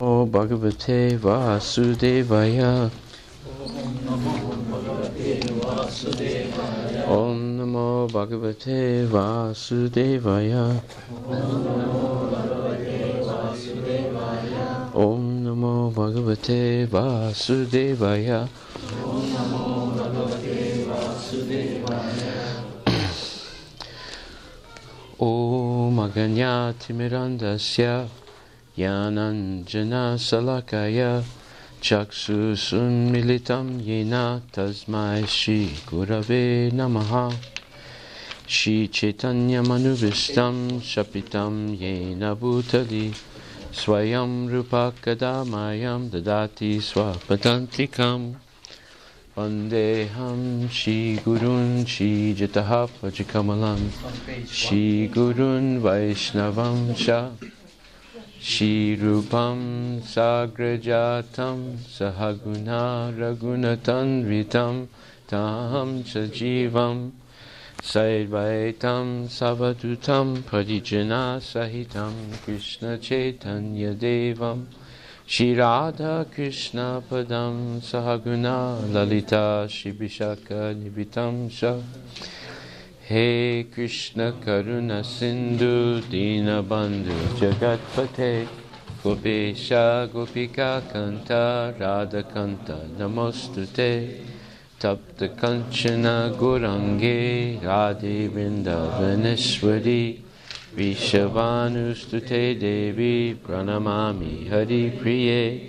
O Bhagavate Vasudevaya. Om Namo Bhagavate Vasudevaya. Om Namo Bhagavate Vasudevaya. Om Aganyati Mirandasya Yananjana Salakaya Chaksusun Militam Yena Tasmai Shri Gurave Namaha. Shri Chaitanya Manubhistam Shapitam Yena Bhutali Swayam Rupa Kadamayam Dadati Swapadantikam Vandeham Shri Gurun Shri Jataha Vajikamalam Shri Gurun Vaishnavam Sha Shri Rupam Sagrajatam Sahaguna Ragunatanvitam Tam Sajivam Saivaitam Savadutam Parijana Sahitam Krishna Chaitanya Devam Shri Radha Krishna Padam Sahaguna Lalita Shri Vishaka Nibitam Sha. He Krishna Karuna Sindhu Dina Bandhu Jagatpate Gopesha Gopika Kanta Radha Kanta Namostute Tapta Kanchana Gurange Radhe Vrindavaneshwari Vishavanustute Devi Pranamami Hari Priye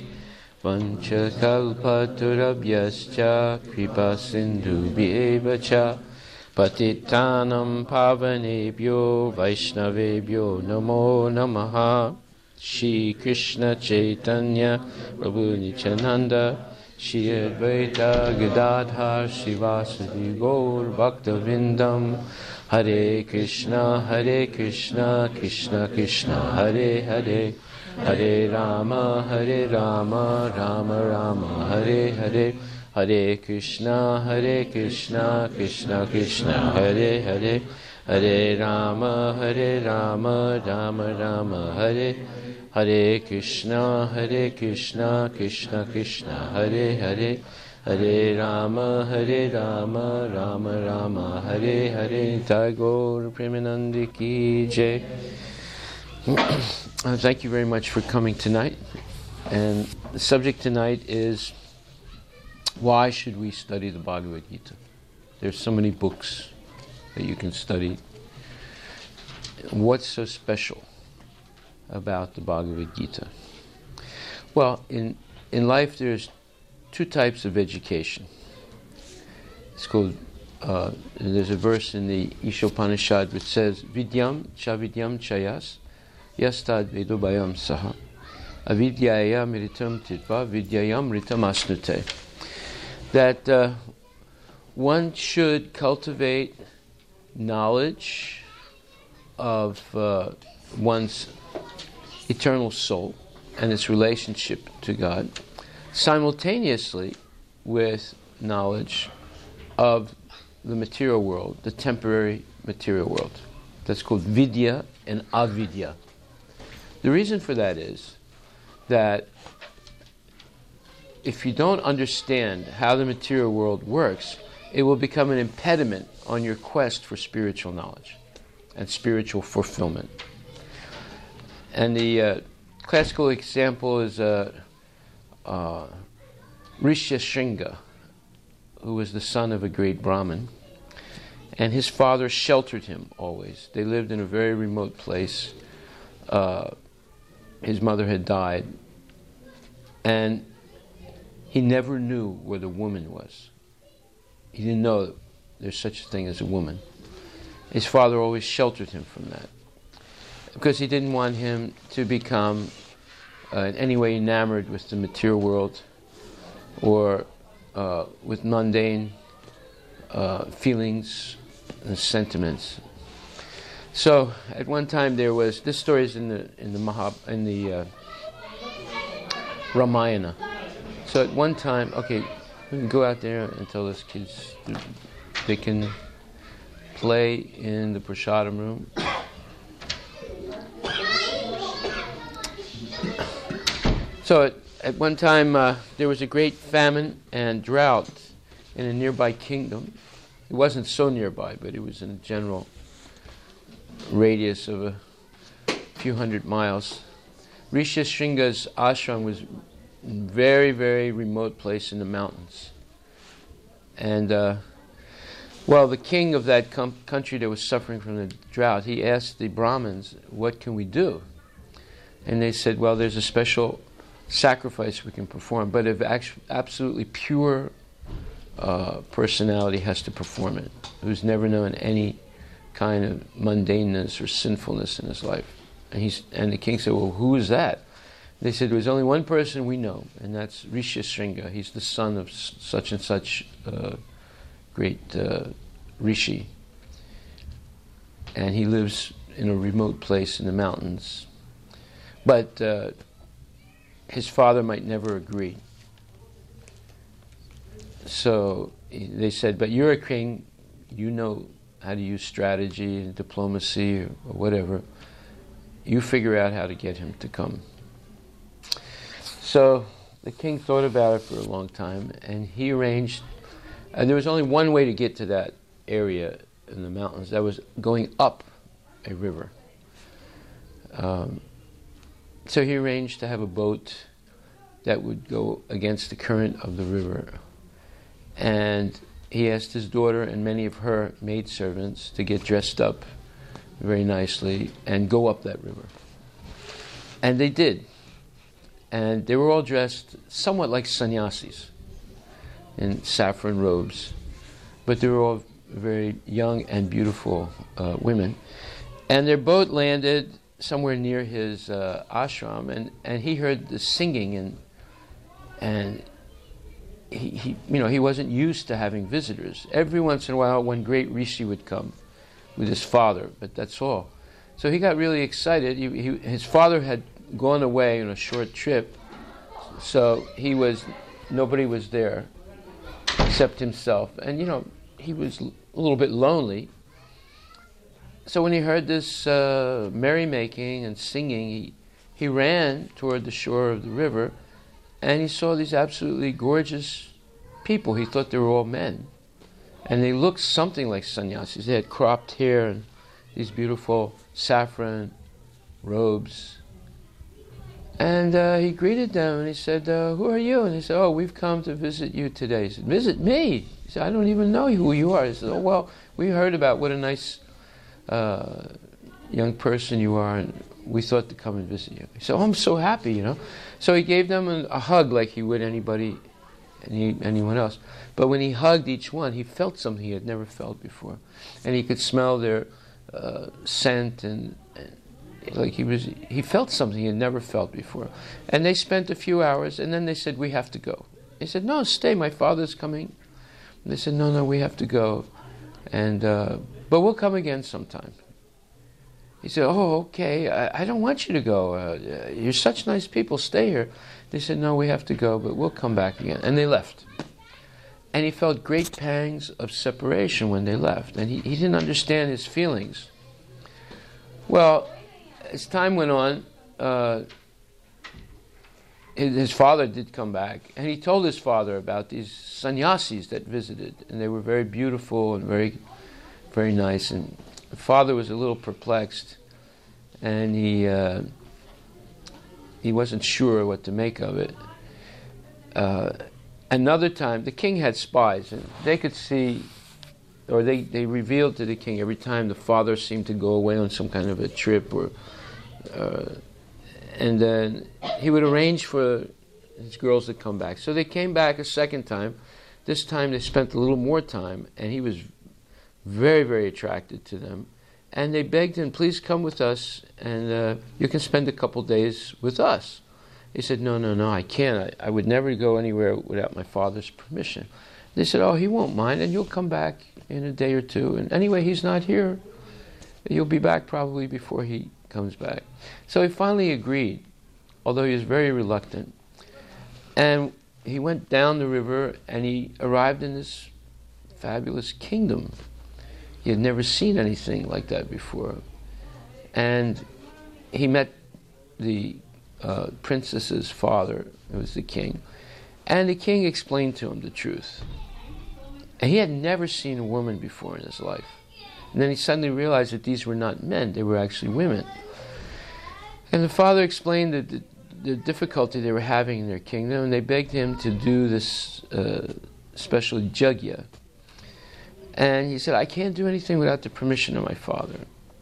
Vanchakalpaturabhyascha Kripa Sindhu Bhyevacha Patitanam Pavanebhyo Vaishnavebhyo Namo Namaha. Shri Krishna Chaitanya Prabhu Nityananda Shri Advaita Gadadhar Srivasadi Gaur Bhaktivinoda Hare Krishna Krishna Krishna Hare Hare Hare Rama Rama Rama Hare Hare Hare Krishna Krishna Krishna Hare Hare Hare Rama Rama Rama Hare Hare Krishna Krishna Krishna Hare Hare Hare Rama Rama Rama Hare Hare. Tagore Premanandi Ki Jai. Thank you very much for coming tonight. And the subject tonight is, why should we study the Bhagavad Gita? There's so many books that you can study. What's so special about the Bhagavad Gita? Well, in life there's two types of education. It's called, there's a verse in the Ishopanishad which says, Vidyam chayas yastad vedobayam saha avidyaya miritam titva vidyayam ritam asnute. That one should cultivate knowledge of one's eternal soul and its relationship to God, simultaneously with knowledge of the material world, the temporary material world. That's called vidya and avidya. The reason for that is that if you don't understand how the material world works, it will become an impediment on your quest for spiritual knowledge and spiritual fulfillment. And the classical example is Rishyashringa, who was the son of a great Brahmin, and his father sheltered him always. They lived in a very remote place. His mother had died, and he never knew where the woman was. He didn't know there's such a thing as a woman. His father always sheltered him from that, because he didn't want him to become in any way enamored with the material world or with mundane feelings and sentiments. So at one time there was, this story is in the Ramayana. So at one time, okay, we can go out there and tell those kids they can play in the prasadam room. So at one time there was a great famine and drought in a nearby kingdom. It wasn't so nearby, but it was in a general radius of a few hundred miles. Rishi Shringa's ashram was a very, very remote place in the mountains. And the king of that country that was suffering from the drought, he asked the Brahmins, what can we do? And they said, well, there's a special sacrifice we can perform, but if absolutely pure personality has to perform it, who's never known any kind of mundaneness or sinfulness in his life. And the king said, well, who is that? They said, there's only one person we know, and that's Rishi Shringa. He's the son of such and such great rishi. And he lives in a remote place in the mountains. But his father might never agree. So they said, but you're a king, you know how to use strategy and diplomacy or whatever. You figure out how to get him to come. So the king thought about it for a long time, and he arranged, there was only one way to get to that area in the mountains, that was going up a river. So he arranged to have a boat that would go against the current of the river. And he asked his daughter and many of her maidservants to get dressed up very nicely and go up that river. And they did. And they were all dressed somewhat like sannyasis in saffron robes. But they were all very young and beautiful women. And their boat landed somewhere near his ashram, and he heard the singing, and he wasn't used to having visitors. Every once in a while, one great rishi would come with his father, but that's all. So he got really excited. His father had gone away on a short trip, so nobody was there except himself, and he was a little bit lonely. So when he heard this merrymaking and singing, he ran toward the shore of the river, and he saw these absolutely gorgeous people. He thought they were all men. And they looked something like sannyasis. They had cropped hair and these beautiful saffron robes. And he greeted them, and he said, who are you? And they said, oh, we've come to visit you today. He said, visit me? He said, I don't even know who you are. He said, oh, well, we heard about what a nice young person you are, and we thought to come and visit you. He said, oh, I'm so happy, So he gave them a hug like he would anyone else. But when he hugged each one, he felt something he had never felt before. And he could smell their scent, and like he felt something he had never felt before. And they spent a few hours, and then they said, we have to go. He said, no, stay, my father's coming. And they said, no, we have to go. And but we'll come again sometime. He said, oh, okay, I don't want you to go. You're such nice people, stay here. They said, no, we have to go, but we'll come back again. And they left. And he felt great pangs of separation when they left. And he didn't understand his feelings. Well, as time went on, his father did come back. And he told his father about these sannyasis that visited. And they were very beautiful and very, very nice. And the father was a little perplexed, and he wasn't sure what to make of it. Another time, the king had spies, and they could see, or they revealed to the king every time the father seemed to go away on some kind of a trip, and then he would arrange for his girls to come back. So they came back a second time. This time they spent a little more time, and he was very, very attracted to them. And they begged him, please come with us, and you can spend a couple days with us. He said, no, I can't. I would never go anywhere without my father's permission. They said, oh, he won't mind, and you'll come back in a day or two. And anyway, he's not here. You'll be back probably before he comes back. So he finally agreed, although he was very reluctant. And he went down the river, and he arrived in this fabulous kingdom. He had never seen anything like that before. And he met the princess's father, who was the king, and the king explained to him the truth. And he had never seen a woman before in his life. And then he suddenly realized that these were not men, they were actually women. And the father explained the difficulty they were having in their kingdom, and they begged him to do this special yajna. And he said, I can't do anything without the permission of my father.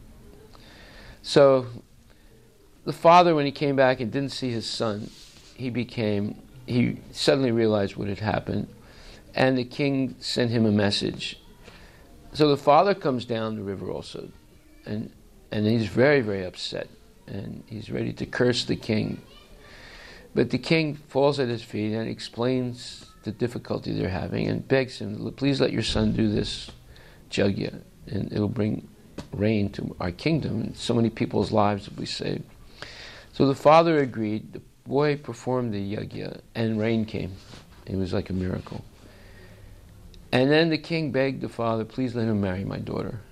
So the father, when he came back and didn't see his son, he suddenly realized what had happened, and the king sent him a message. So the father comes down the river also, and he's very, very upset, and he's ready to curse the king. But the king falls at his feet and explains the difficulty they're having and begs him, please let your son do this yajna, and it'll bring rain to our kingdom, and so many people's lives will be saved. So the father agreed, the boy performed the yajna, and rain came. It was like a miracle. And then the king begged the father, please let him marry my daughter.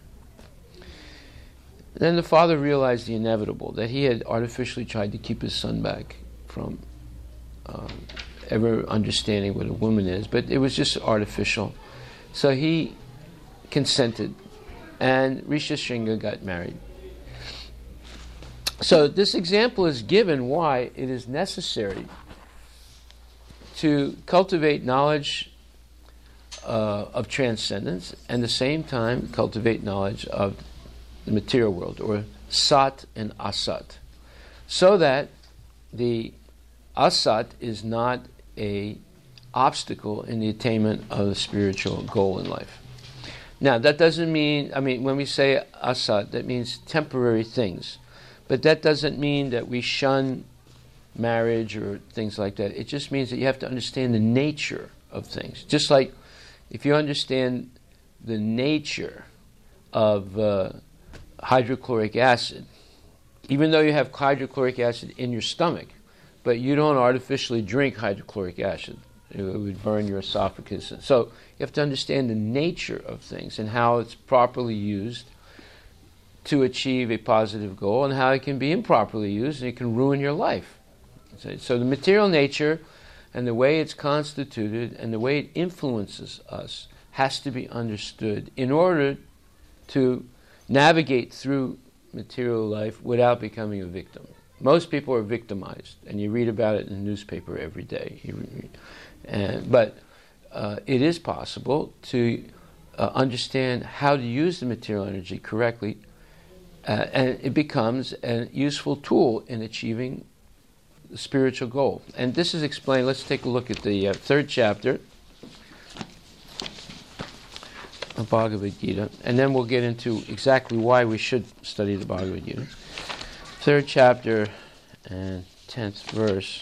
Then the father realized the inevitable, that he had artificially tried to keep his son back from ever understanding what a woman is, but it was just artificial. So he consented, and Rishishringa got married. So this example is given why it is necessary to cultivate knowledge of transcendence, and at the same time cultivate knowledge of the material world, or sat and asat, so that the asat is not an obstacle in the attainment of the spiritual goal in life. Now, that doesn't mean, when we say asat, that means temporary things. But that doesn't mean that we shun marriage or things like that. It just means that you have to understand the nature of things. Just like if you understand the nature of hydrochloric acid, even though you have hydrochloric acid in your stomach, but you don't artificially drink hydrochloric acid. It would burn your esophagus. So you have to understand the nature of things and how it's properly used to achieve a positive goal, and how it can be improperly used and it can ruin your life. So the material nature and the way it's constituted and the way it influences us has to be understood in order to navigate through material life without becoming a victim. Most people are victimized, and you read about it in the newspaper every day. But it is possible to understand how to use the material energy correctly, and it becomes a useful tool in achieving the spiritual goal. And this is explained. Let's take a look at the third chapter of Bhagavad Gita, and then we'll get into exactly why we should study the Bhagavad Gita. Third chapter and 10th verse.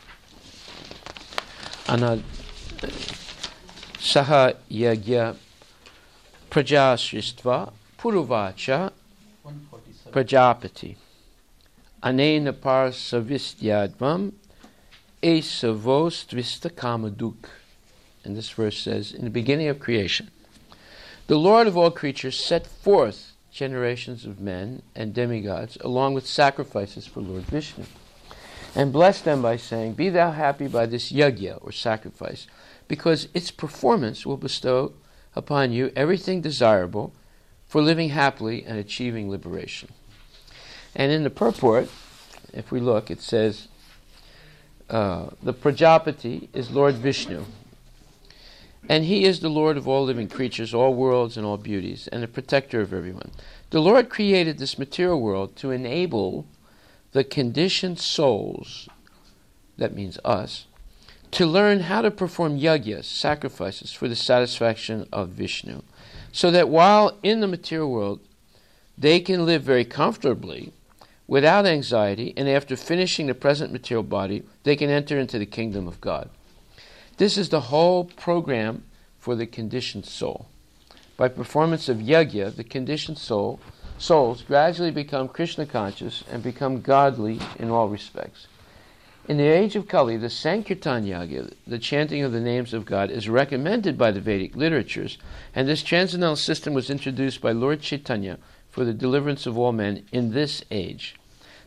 Saha yagya prajasristva puruvacha prajapati anena parsavistyadvam esavostvista kamaduk. And this verse says, in the beginning of creation, the Lord of all creatures set forth generations of men and demigods, along with sacrifices for Lord Vishnu, and blessed them by saying, be thou happy by this yajna, or sacrifice, because its performance will bestow upon you everything desirable for living happily and achieving liberation. And in the purport, if we look, it says, the Prajapati is Lord Vishnu, and he is the Lord of all living creatures, all worlds and all beauties, and the protector of everyone. The Lord created this material world to enable the conditioned souls, that means us, to learn how to perform yajnas, sacrifices, for the satisfaction of Vishnu, so that while in the material world, they can live very comfortably, without anxiety, and after finishing the present material body, they can enter into the kingdom of God. This is the whole program for the conditioned soul. By performance of yajna, the conditioned souls gradually become Krishna conscious and become godly in all respects. In the age of Kali, the Sankirtan Yajna, the chanting of the names of God, is recommended by the Vedic literatures, and this transcendental system was introduced by Lord Chaitanya for the deliverance of all men in this age.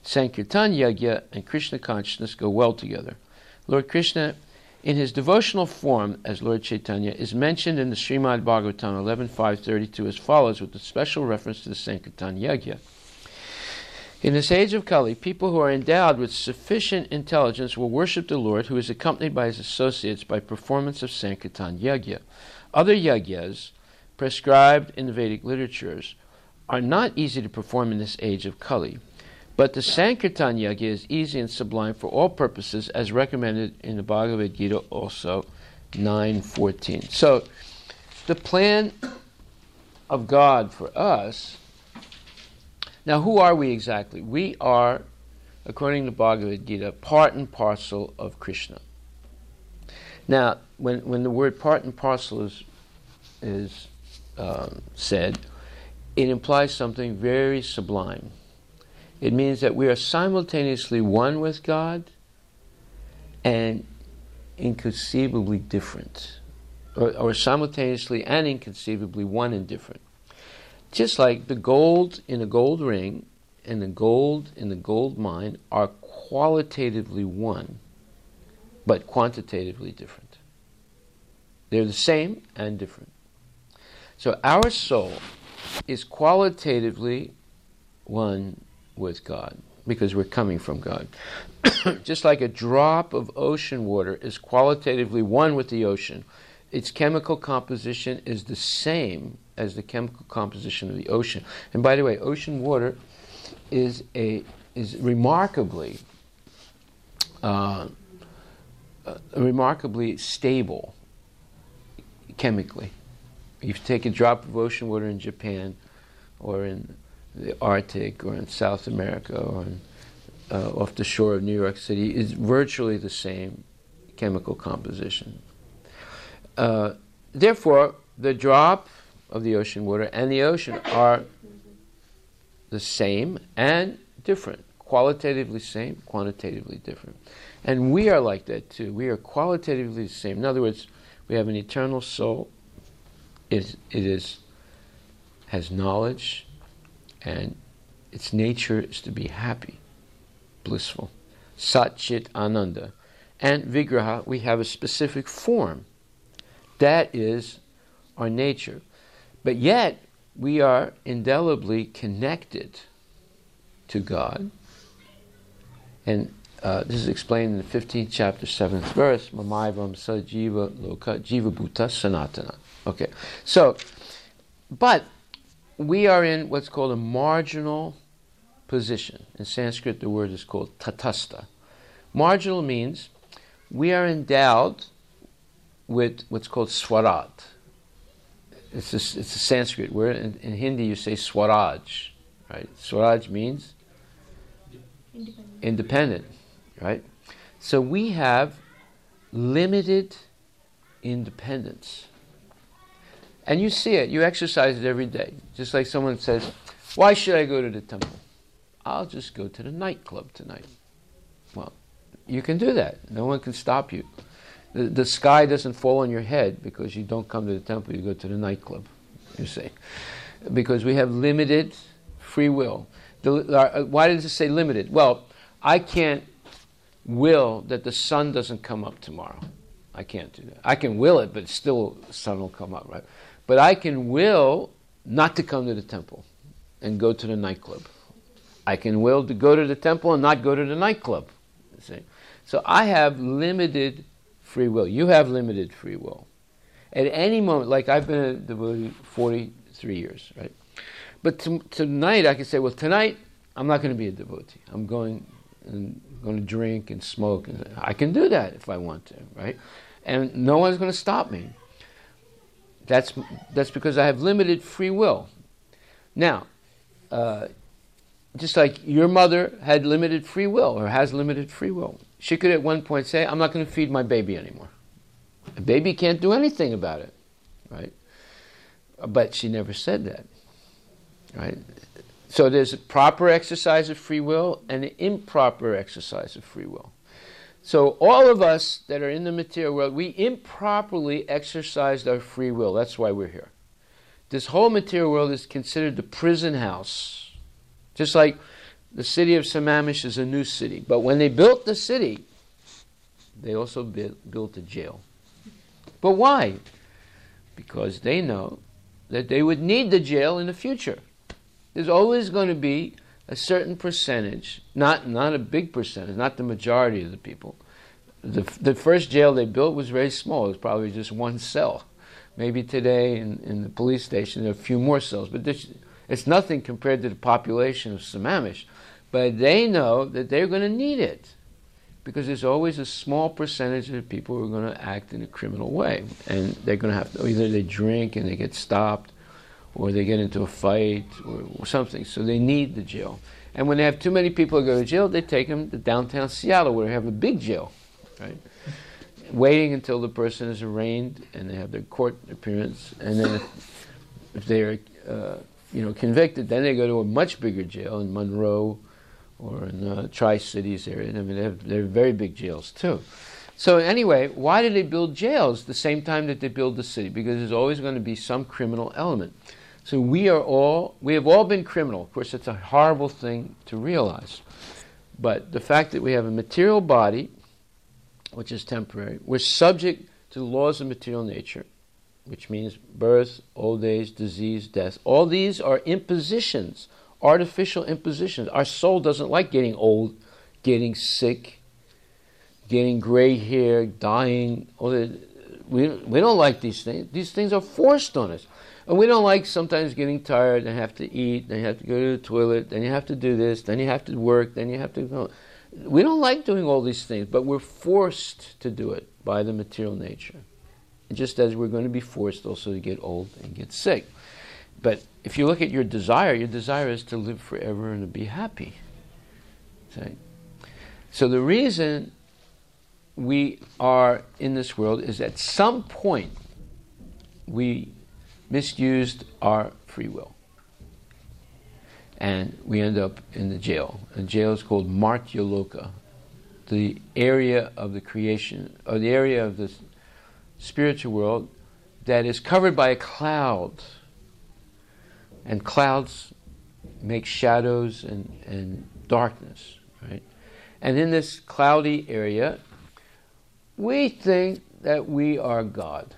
Sankirtan Yagya and Krishna consciousness go well together. Lord Krishna, in his devotional form as Lord Chaitanya, is mentioned in the Srimad Bhagavatam 11.5.32 as follows, with a special reference to the Sankirtan Yagya. In this age of Kali, people who are endowed with sufficient intelligence will worship the Lord, who is accompanied by his associates by performance of Sankirtan Yagya. Other yagyas prescribed in the Vedic literatures are not easy to perform in this age of Kali, but the Sankirtan Yagya is easy and sublime for all purposes, as recommended in the Bhagavad Gita also 9.14. So, the plan of God for us. Now, who are we exactly? We are, according to Bhagavad Gita, part and parcel of Krishna. Now, when the word part and parcel is said, it implies something very sublime. It means that we are simultaneously one with God and inconceivably different, or simultaneously and inconceivably one and different. Just like the gold in a gold ring and the gold in the gold mine are qualitatively one, but quantitatively different. They're the same and different. So our soul is qualitatively one with God, because we're coming from God. Just like a drop of ocean water is qualitatively one with the ocean, its chemical composition is the same as the chemical composition of the ocean. And by the way, ocean water is remarkably stable chemically. If you take a drop of ocean water in Japan, or in the Arctic, or in South America, or off the shore of New York City, it's virtually the same chemical composition. Therefore, the drop of the ocean water and the ocean are the same and different. Qualitatively same, quantitatively different. And we are like that too. We are qualitatively the same. In other words, we have an eternal soul. It has knowledge, and its nature is to be happy, blissful. Sat Chit Ananda. And Vigraha, we have a specific form. That is our nature. But yet, we are indelibly connected to God. And this is explained in the 15th chapter, 7th verse, Mamaivam Sajiva Loka Jiva Bhuta Sanatana. Okay, so, but we are in what's called a marginal position. In Sanskrit, the word is called tatastha. Marginal means we are endowed with what's called swarat. It's a Sanskrit word. In Hindi, you say swaraj, right? Swaraj means independent, right? So we have limited independence. And you see it, you exercise it every day. Just like someone says, why should I go to the temple? I'll just go to the nightclub tonight. Well, you can do that. No one can stop you. The sky doesn't fall on your head because you don't come to the temple, you go to the nightclub, you see. Because we have limited free will. Why does it say limited? Well, I can't will that the sun doesn't come up tomorrow. I can't do that. I can will it, but still the sun will come up, right? But I can will not to come to the temple and go to the nightclub. I can will to go to the temple and not go to the nightclub. You see? So I have limited free will. You have limited free will. At any moment, like I've been a devotee 43 years, right? But tonight I can say, well, tonight I'm not going to be a devotee. I'm going to drink and smoke. And I can do that if I want to, right? And no one's going to stop me. That's because I have limited free will. Now, just like your mother had limited free will, or has limited free will, she could at one point say, I'm not going to feed my baby anymore. A baby can't do anything about it, right? But she never said that, right? So there's a proper exercise of free will and an improper exercise of free will. So all of us that are in the material world, we improperly exercised our free will. That's why we're here. This whole material world is considered the prison house. Just like the city of Sammamish is a new city. But when they built the city, they also built a jail. But why? Because they know that they would need the jail in the future. There's always going to be a certain percentage, not a big percentage, not the majority of the people. The first jail they built was very small. It was probably just one cell. Maybe today in the police station there are a few more cells, but it's nothing compared to the population of Sammamish. But they know that they're going to need it, because there's always a small percentage of the people who are going to act in a criminal way, and they're going to have to, either they drink and they get stopped, or they get into a fight or something. So they need the jail. And when they have too many people who go to jail, they take them to downtown Seattle, where they have a big jail, right? Waiting until the person is arraigned and they have their court appearance, and then if they're convicted, then they go to a much bigger jail in Monroe or in Tri-Cities area. I mean, they're very big jails too. So anyway, why do they build jails the same time that they build the city? Because there's always going to be some criminal element. So we have all been criminal. Of course, it's a horrible thing to realize. But the fact that we have a material body, which is temporary, we're subject to the laws of material nature, which means birth, old age, disease, death. All these are impositions, artificial impositions. Our soul doesn't like getting old, getting sick, getting gray hair, dying. We don't like these things. These things are forced on us. And we don't like sometimes getting tired and have to eat, then you have to go to the toilet, then you have to do this, then you have to work, then you have to go. We don't like doing all these things, but we're forced to do it by the material nature. Just as we're going to be forced also to get old and get sick. But if you look at your desire is to live forever and to be happy. Okay? So the reason we are in this world is at some point we misused our free will. And we end up in the jail. The jail is called Martyaloka, the area of the creation, or the area of the spiritual world that is covered by a cloud. And clouds make shadows and darkness, right? And in this cloudy area, we think that we are God.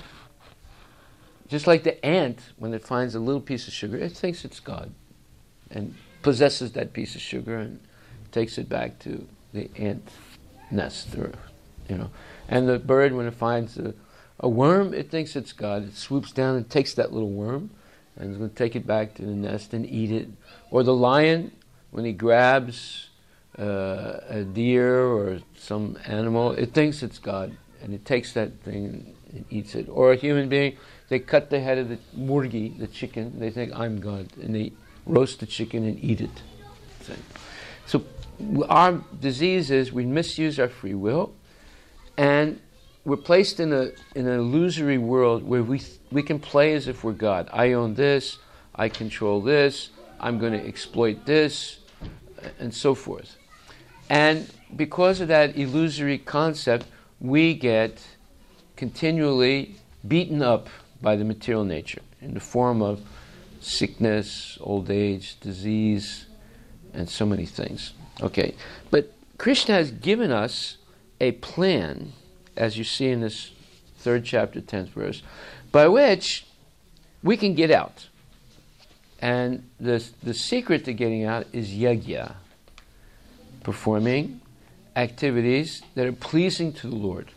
Just like the ant, when it finds a little piece of sugar, it thinks it's God, and possesses that piece of sugar and takes it back to the ant nest, And the bird, when it finds a worm, it thinks it's God. It swoops down and takes that little worm and is going to take it back to the nest and eat it. Or the lion, when he grabs a deer or some animal, it thinks it's God, and it takes that thing and eats it. Or a human being, they cut the head of the murgi, the chicken, they think, I'm God, and they roast the chicken and eat it. So our disease is we misuse our free will, and we're placed in an illusory world where we can play as if we're God. I own this, I control this, I'm going to exploit this, and so forth. And because of that illusory concept, we get continually beaten up by the material nature in the form of sickness, old age, disease, and so many things. Okay, but Krishna has given us a plan, as you see in this 3rd chapter, 10th verse, by which we can get out. And the secret to getting out is yajna, performing activities that are pleasing to the Lord.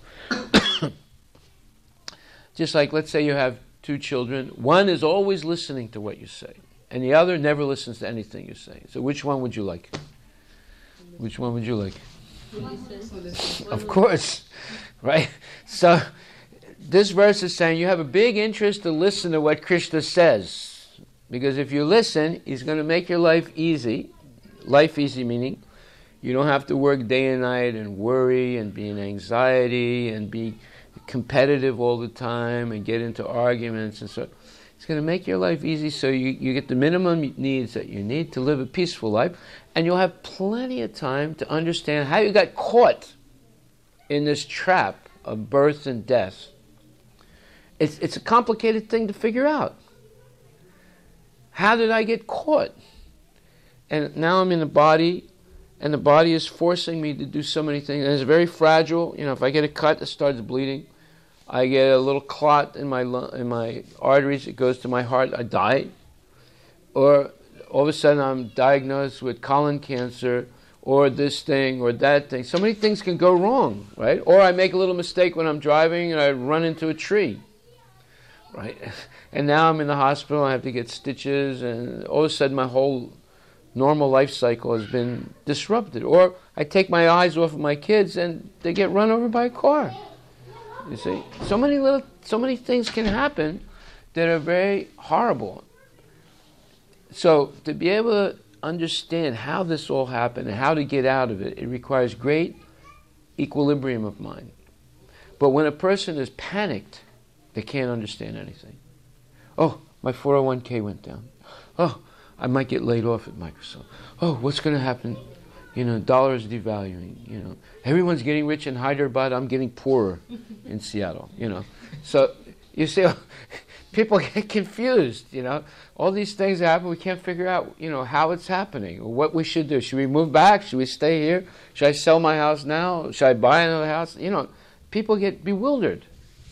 Just like, let's say you have 2 children. One is always listening to what you say, and the other never listens to anything you say. So which one would you like? Which one would you like? Of course, right? So this verse is saying you have a big interest to listen to what Krishna says, because if you listen, he's going to make your life easy. Life easy meaning you don't have to work day and night and worry and be in anxiety and be competitive all the time and get into arguments and so. It's going to make your life easy, so you get the minimum needs that you need to live a peaceful life, and you'll have plenty of time to understand how you got caught in this trap of birth and death. It's a complicated thing to figure out. How did I get caught? and now I'm in the body, and the body is forcing me to do so many things. And it's very fragile. If I get a cut, it starts bleeding. I get a little clot in my arteries. It goes to my heart. I die. Or all of a sudden I'm diagnosed with colon cancer, or this thing, or that thing. So many things can go wrong, right? Or I make a little mistake when I'm driving and I run into a tree, right? And now I'm in the hospital. I have to get stitches, and all of a sudden my whole normal life cycle has been disrupted. Or I take my eyes off of my kids and they get run over by a car. You see, so many things can happen that are very horrible. So to be able to understand how this all happened and how to get out of it, it requires great equilibrium of mind. But when a person is panicked, they can't understand anything. Oh, my 401k went down. Oh, I might get laid off at Microsoft. Oh, what's going to happen? Dollar is devaluing. Everyone's getting rich in Hyderabad. I'm getting poorer in Seattle. So you see, people get confused. All these things happen. We can't figure out, how it's happening or what we should do. Should we move back? Should we stay here? Should I sell my house now? Should I buy another house? People get bewildered.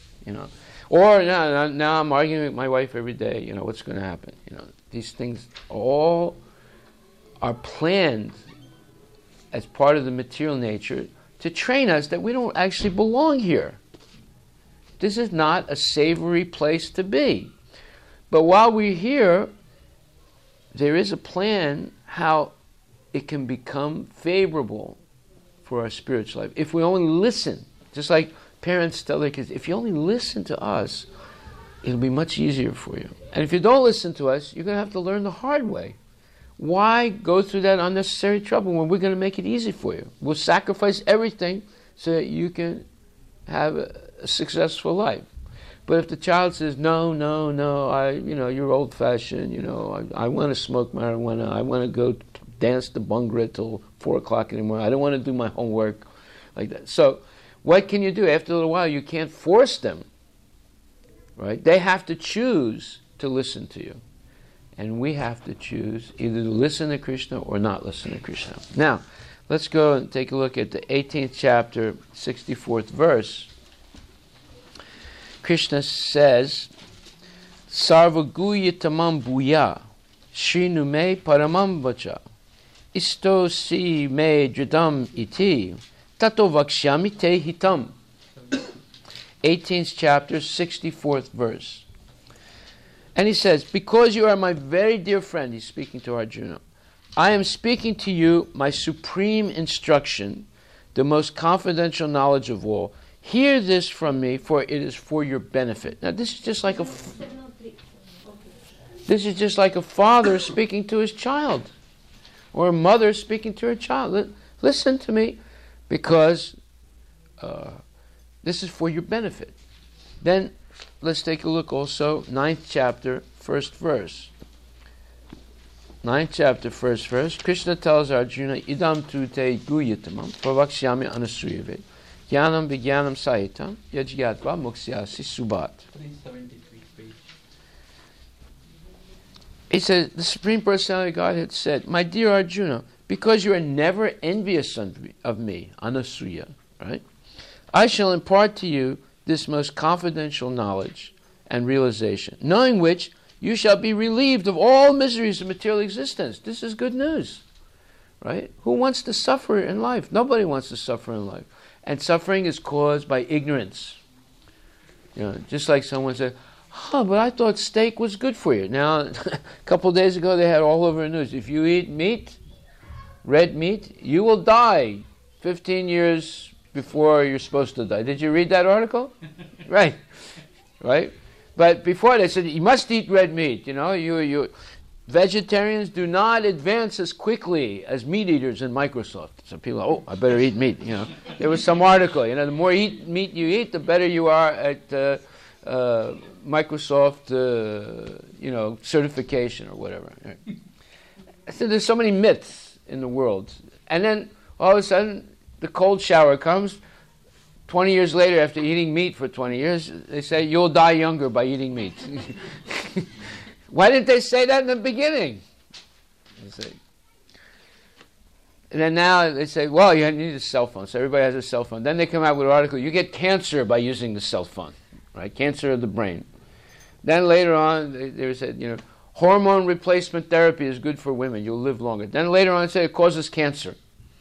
Or now I'm arguing with my wife every day. What's going to happen? These things all are planned as part of the material nature to train us that we don't actually belong here. This is not a savory place to be. But while we're here, there is a plan how it can become favorable for our spiritual life. If we only listen, just like parents tell their kids, if you only listen to us, it'll be much easier for you. And if you don't listen to us, you're going to have to learn the hard way. Why go through that unnecessary trouble when we're going to make it easy for you? We'll sacrifice everything so that you can have a successful life. But if the child says, no, you're old-fashioned, I want to smoke marijuana, I want to go dance the Bhangra till 4 o'clock in the morning, I don't want to do my homework, like that. So what can you do? After a little while, you can't force them, right? They have to choose to listen to you. And we have to choose either to listen to Krishna or not listen to Krishna. Now, let's go and take a look at the 18th chapter, 64th verse. Krishna says, Sarvaguya tamam bhuya, shrinu me paramam vacha, isto si me dridam iti, tato vakshyami te hitam. 18th chapter, 64th verse. And he says, because you are my very dear friend, he's speaking to Arjuna, I am speaking to you my supreme instruction, the most confidential knowledge of all. Hear this from me, for it is for your benefit. Now this is just like a father speaking to his child, or a mother speaking to her child. Listen to me, because this is for your benefit. Then let's take a look also, 9th chapter, 1st verse. 9th chapter, 1st verse. Krishna tells Arjuna, Idam tu te guyatamam, pravakshyami anasuyave, jnanam vijnanam sahitam, yajyatva muksyasi subat. 373 page. He says, the Supreme Personality of Godhead said, my dear Arjuna, because you are never envious of me, anasuya, right? I shall impart to you this most confidential knowledge and realization, knowing which you shall be relieved of all miseries of material existence. This is good news, right? Who wants to suffer in life? Nobody wants to suffer in life. And suffering is caused by ignorance. Just like someone said, but I thought steak was good for you. Now, a couple of days ago, they had all over the news, if you eat meat, red meat, you will die 15 years before you're supposed to die. Did you read that article? Right. But before they said, you must eat red meat. You vegetarians do not advance as quickly as meat eaters in Microsoft. So people, I better eat meat. There was some article. The more meat you eat, the better you are at Microsoft, certification or whatever. So there's so many myths in the world, and then all of a sudden, the cold shower comes. 20 years later, after eating meat for 20 years, they say, you'll die younger by eating meat. Why didn't they say that in the beginning? You see. And then now they say, well, you need a cell phone. So everybody has a cell phone. Then they come out with an article, you get cancer by using the cell phone, right? Cancer of the brain. Then later on, they said, hormone replacement therapy is good for women. You'll live longer. Then later on, they say it causes cancer.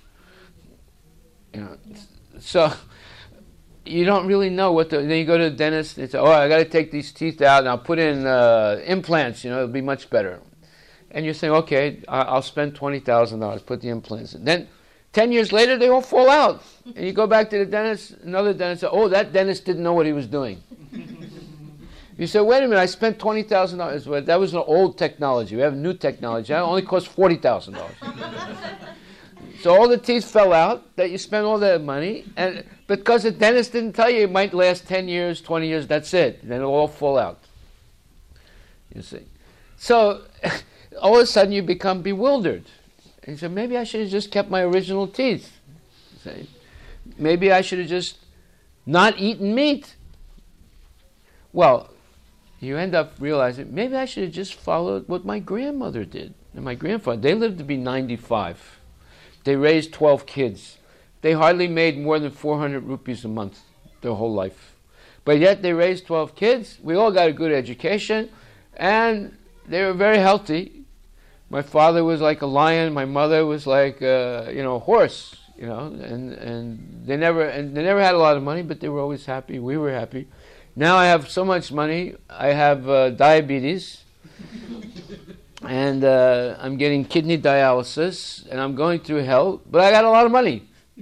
So you don't really know what then you go to the dentist, and say, I got to take these teeth out, and I'll put in implants, it'll be much better. And you're saying, okay, I'll spend $20,000, put the implants in. Then 10 years later, they all fall out. And you go back to the dentist, another dentist says, that dentist didn't know what he was doing. You say, wait a minute, I spent $20,000. Well, that was an old technology. We have new technology. That only cost $40,000. So all the teeth fell out, that you spent all that money, and because the dentist didn't tell you it might last 10 years, 20 years, that's it. Then it'll all fall out. You see. So all of a sudden you become bewildered. And you say, maybe I should have just kept my original teeth. See? Maybe I should have just not eaten meat. Well, you end up realizing, maybe I should have just followed what my grandmother did. And my grandfather, they lived to be 95. They raised 12 kids. They hardly made more than 400 rupees a month their whole life. But yet they raised 12 kids. We all got a good education. And they were very healthy. My father was like a lion. My mother was like a horse. And they never had a lot of money, but they were always happy. We were happy. Now I have so much money. I have diabetes. And I'm getting kidney dialysis, and I'm going through hell, but I got a lot of money.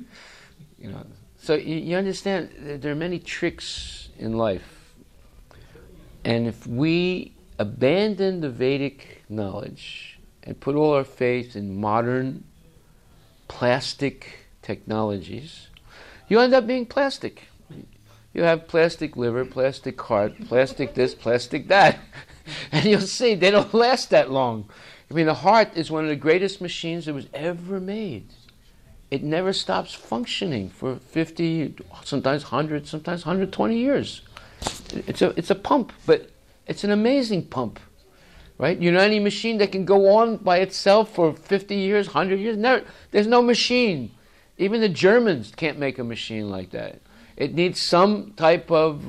So you understand, there are many tricks in life. And if we abandon the Vedic knowledge and put all our faith in modern plastic technologies, you end up being plastic. You have plastic liver, plastic heart, plastic this, plastic that. And you'll see, they don't last that long. I mean, the heart is one of the greatest machines that was ever made. It never stops functioning for 50, sometimes 100, sometimes 120 years. It's a pump, but it's an amazing pump, right? Any machine that can go on by itself for 50 years, 100 years? Never, there's no machine. Even the Germans can't make a machine like that. It needs some type of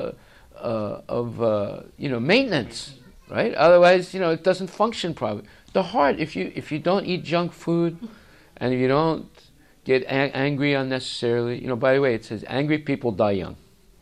maintenance, right? Otherwise, it doesn't function properly. The heart, if you don't eat junk food, and if you don't get angry unnecessarily, by the way, it says angry people die young.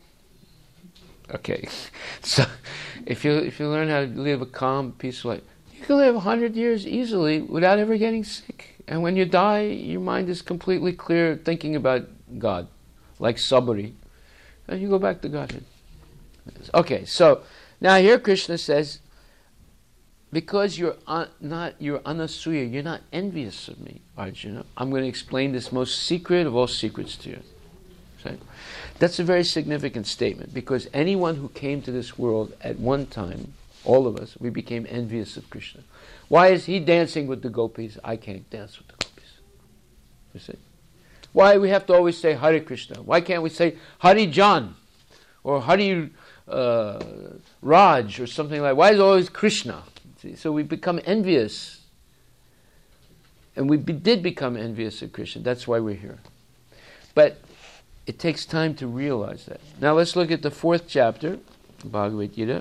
Okay, so if you learn how to live a calm, peaceful life, you can live 100 years easily without ever getting sick. And when you die, your mind is completely clear, thinking about God, like Sabari, and you go back to Godhead. Okay, so now here Krishna says, because you're anasuya, you're not envious of me, Arjuna, I'm going to explain this most secret of all secrets to you. Okay? That's a very significant statement, because anyone who came to this world at one time, all of us, we became envious of Krishna. Why is he dancing with the gopis? I can't dance with the gopis. You see? Why do we have to always say Hare Krishna? Why can't we say Hari Jan or Hari Raj or something like that? Why is it always Krishna? See? So we become envious. And we did become envious of Krishna. That's why we're here. But it takes time to realize that. Now let's look at the 4th chapter, Bhagavad Gita.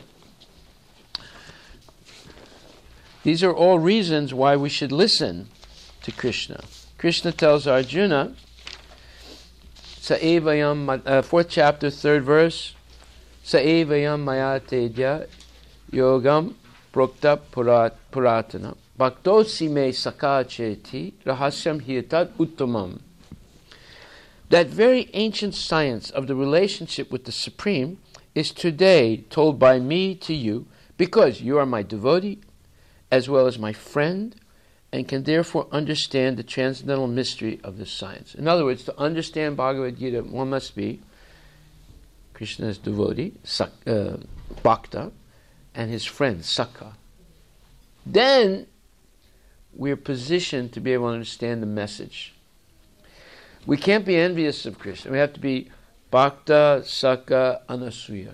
These are all reasons why we should listen to Krishna. Krishna tells Arjuna, Sa'evayam, 4th chapter, 3rd verse, Sa'evayam maya tedya yogam prokta puratana bhaktosi me sakacheti rahasyam hiyatat uttamam. That very ancient science of the relationship with the Supreme is today told by me to you, because you are my devotee as well as my friend, and can therefore understand the transcendental mystery of this science. In other words, to understand Bhagavad Gita, one must be Krishna's devotee, Bhakta, and his friend, Sakha. Then we're positioned to be able to understand the message. We can't be envious of Krishna. We have to be Bhakta, Sakha, Anasuya.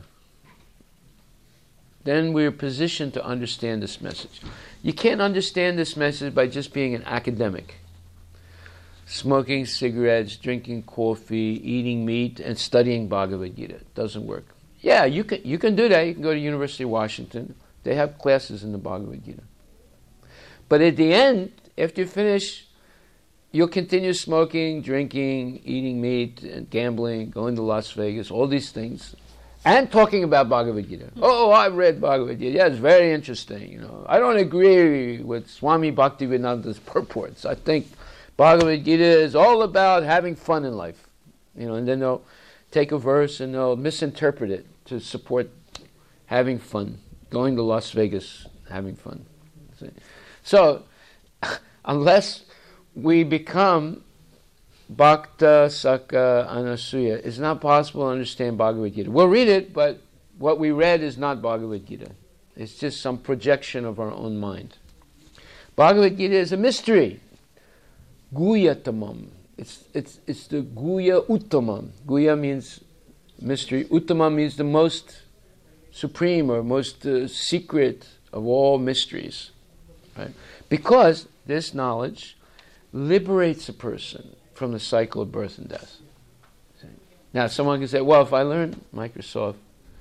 Then we're positioned to understand this message. You can't understand this message by just being an academic. smoking cigarettes, drinking coffee, eating meat, and studying Bhagavad Gita. It doesn't work. Yeah, you can do that. You can go to University of Washington. They have classes in the Bhagavad Gita. But at the end, after you finish, you'll continue smoking, drinking, eating meat, and gambling, going to Las Vegas, all these things, and talking about Bhagavad Gita. Oh, I've read Bhagavad Gita. Yeah, it's very interesting. I don't agree with Swami Bhaktivedanta's purports. I think Bhagavad Gita is all about having fun in life. And then they'll take a verse and they'll misinterpret it to support having fun, going to Las Vegas, having fun. See? So, unless we become Bhakta, Sakka, Anasuya, it's not possible to understand Bhagavad Gita. We'll read it, but what we read is not Bhagavad Gita. It's just some projection of our own mind. Bhagavad Gita is a mystery. Guyatamam. It's the Guya Uttamam. Guya means mystery. Uttamam means the most supreme or most secret of all mysteries. Right? Because this knowledge liberates a person from the cycle of birth and death. Now, someone can say, well, if I learn Microsoft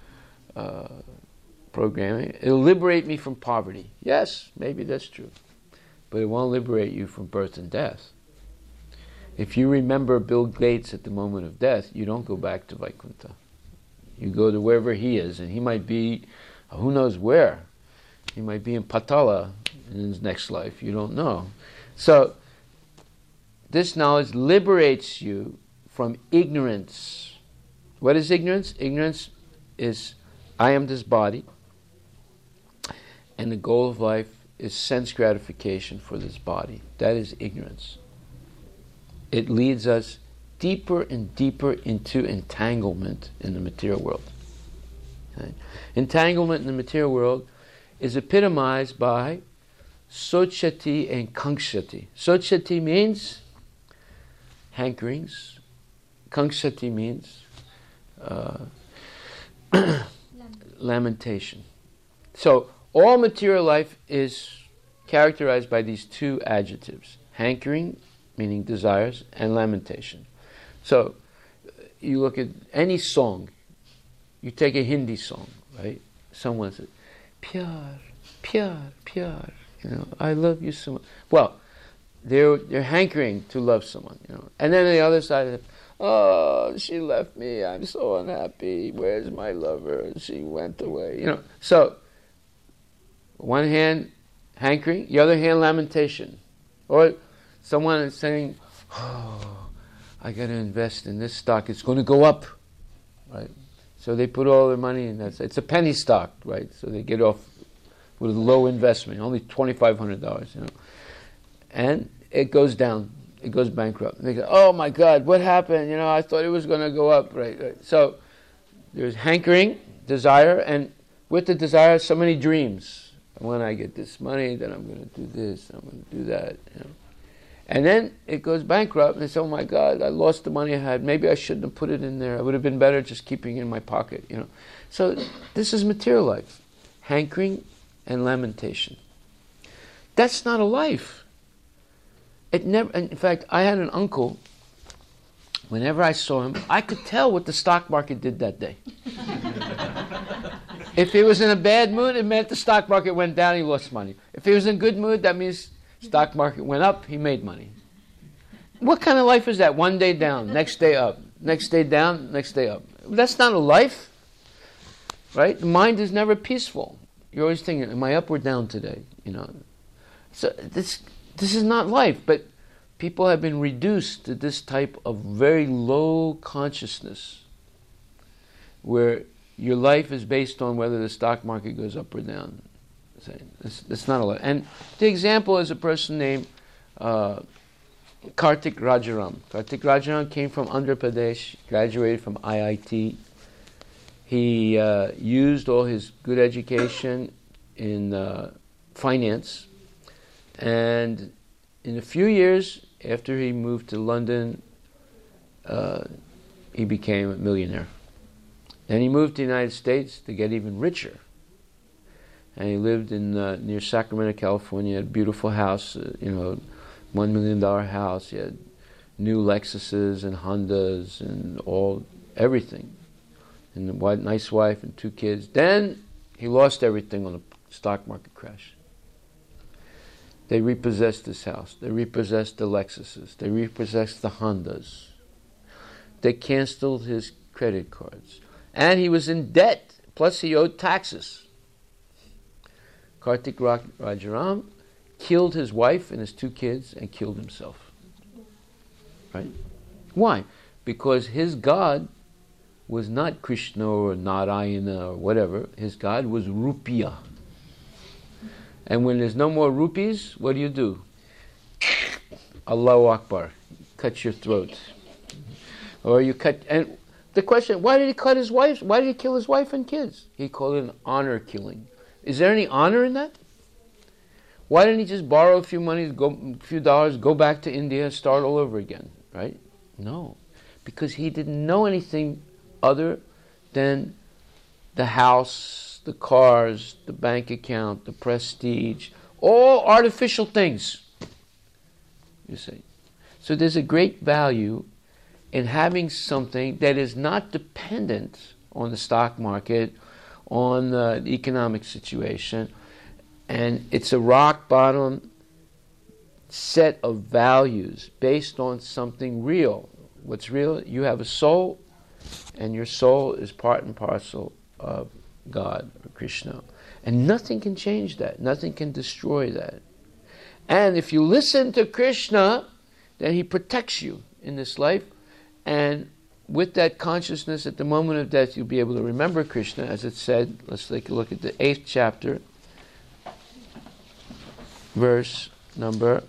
programming, it'll liberate me from poverty. Yes, maybe that's true. But it won't liberate you from birth and death. If you remember Bill Gates at the moment of death, you don't go back to Vaikuntha. You go to wherever he is, and he might be, who knows where. He might be in Patala in his next life. You don't know. So, this knowledge liberates you from ignorance. What is ignorance? Ignorance is, I am this body, and the goal of life is sense gratification for this body. That is ignorance. It leads us deeper and deeper into entanglement in the material world. Okay? Entanglement in the material world is epitomized by Sochati and Kankshati. Sochati means hankerings. Kankshati means lamentation. So all material life is characterized by these two adjectives: hankering, meaning desires, and lamentation. So you look at any song, you take a Hindi song, right? Someone says, "Pyar, pyar, pyar," I love you so much. Well, they're hankering to love someone, And then on the other side of it, oh, she left me, I'm so unhappy, where's my lover? She went away, So, one hand hankering, the other hand lamentation. Or someone is saying, oh, I got to invest in this stock, it's going to go up, right? So they put all their money in that. It's a penny stock, right? So they get off with a low investment, only $2,500, And it goes down. It goes bankrupt. And they go, oh my God, what happened? I thought it was going to go up, right? So there's hankering, desire, and with the desire, so many dreams. When I get this money, then I'm going to do this, I'm going to do that, And then it goes bankrupt, and they say, oh my God, I lost the money I had. Maybe I shouldn't have put it in there. It would have been better just keeping it in my pocket, So this is material life. Hankering and lamentation. That's not a life. It never. In fact, I had an uncle. Whenever I saw him, I could tell what the stock market did that day. If he was in a bad mood, it meant the stock market went down, he lost money. If he was in a good mood, that means stock market went up, he made money. What kind of life is that? One day down, next day up, next day down, next day up. That's not a life, right? The mind is never peaceful. You're always thinking, am I up or down today? So this is not life, but people have been reduced to this type of very low consciousness where your life is based on whether the stock market goes up or down. It's not a life. And the example is a person named Kartik Rajaram. Kartik Rajaram came from Andhra Pradesh, graduated from IIT. He used all his good education in finance, and in a few years after he moved to London, he became a millionaire. Then he moved to the United States to get even richer. And he lived in near Sacramento, California, a beautiful house, $1 million house. He had new Lexuses and Hondas and everything, and a nice wife and 2 kids. Then he lost everything on the stock market crash. They repossessed his house. They repossessed the Lexuses. They repossessed the Hondas. They canceled his credit cards. And he was in debt. Plus he owed taxes. Kartik Rajaram killed his wife and his 2 kids and killed himself. Right? Why? Because his God was not Krishna or Narayana or whatever. His God was Rupiah. And when there's no more rupees, what do? Allahu Akbar. Cut your throat. Or you cut... And the question, why did he cut his wife? Why did he kill his wife and kids? He called it an honor killing. Is there any honor in that? Why didn't he just borrow a few dollars, go back to India, start all over again? Right? No. Because he didn't know anything other than the house, the cars, the bank account, the prestige, all artificial things. You see. So there's a great value in having something that is not dependent on the stock market, on the economic situation, and it's a rock bottom set of values based on something real. What's real? You have a soul, and your soul is part and parcel of God or Krishna. And nothing can change that. Nothing can destroy that. And if you listen to Krishna, then he protects you in this life. And with that consciousness, at the moment of death, you'll be able to remember Krishna, as it said. Let's take a look at the 8th chapter, verse number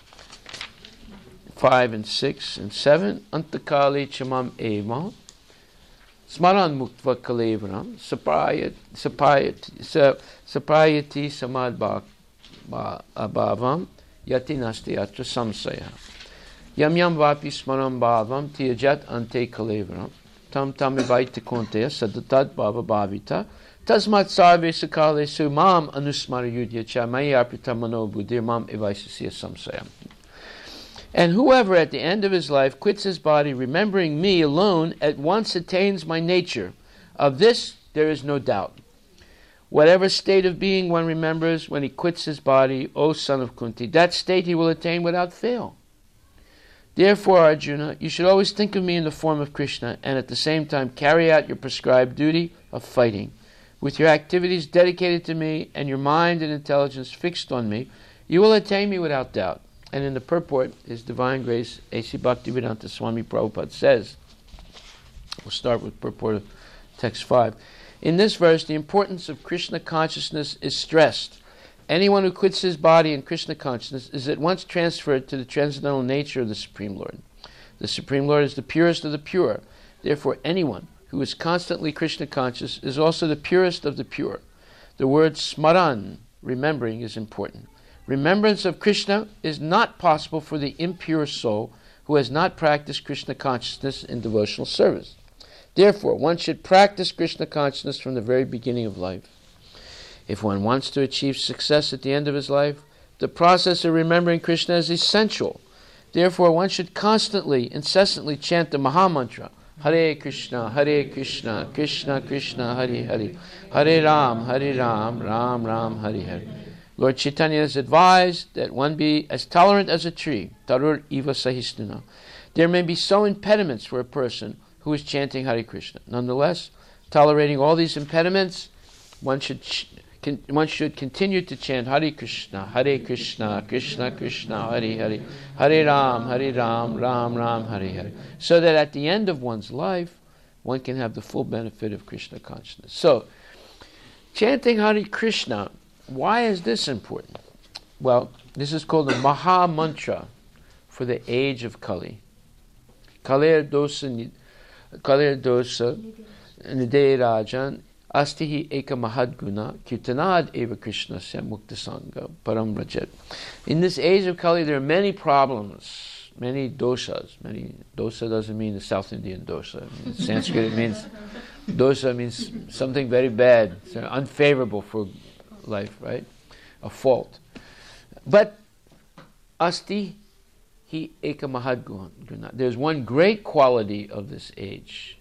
5 and 6 and 7. Antakali chamam evam smaran muktva kalevram sapayati samad abhavam yati nasti atra samsaya. Yam yam vapi smaram bhavam tiyajat ante kalevram tam tamivaita konteya sadatat bhava bhavita tasmat sarve sakale sumam anusmara yudya cha maya arpita mano buddhir mam evaisasya samsayam. And whoever at the end of his life quits his body, remembering me alone, at once attains my nature. Of this there is no doubt. Whatever state of being one remembers when he quits his body, O son of Kunti, that state he will attain without fail. Therefore, Arjuna, you should always think of me in the form of Krishna, and at the same time carry out your prescribed duty of fighting. With your activities dedicated to me, and your mind and intelligence fixed on me, you will attain me without doubt. And in the purport, His Divine Grace, A.C. Bhaktivedanta Swami Prabhupada says, we'll start with purport of text 5. In this verse, the importance of Krishna consciousness is stressed. Anyone who quits his body in Krishna consciousness is at once transferred to the transcendental nature of the Supreme Lord. The Supreme Lord is the purest of the pure. Therefore, anyone who is constantly Krishna conscious is also the purest of the pure. The word smaran, remembering, is important. Remembrance of Krishna is not possible for the impure soul who has not practiced Krishna consciousness in devotional service. Therefore, one should practice Krishna consciousness from the very beginning of life. If one wants to achieve success at the end of his life, the process of remembering Krishna is essential. Therefore, one should constantly, incessantly chant the Maha Mantra, Hare Krishna, Krishna Krishna, Hare Hare, Hare Ram, Ram Ram, Hare Hare. Lord Chaitanya has advised that one be as tolerant as a tree, tarur iva sahisnuna. There may be so impediments for a person who is chanting Hare Krishna. Nonetheless, tolerating all these impediments, one should continue to chant Hare Krishna, Krishna Krishna, Hare Hare, Hare Ram, Ram Hare Hare, so that at the end of one's life, one can have the full benefit of Krishna consciousness. So, chanting Hare Krishna, why is this important? Well, this is called the Maha Mantra for the age of Kali. Kalir dosa nideh rajan astihi eka mahadguna kirtanad eva Krishna se muktasanga param rajet. In this age of Kali, there are many problems, many doshas. Dosa doesn't mean the South Indian dosa. In Sanskrit, it means dosa means something very bad, unfavorable for life, right? A fault. But asti hi eka mahad guna. There's one great quality of this age.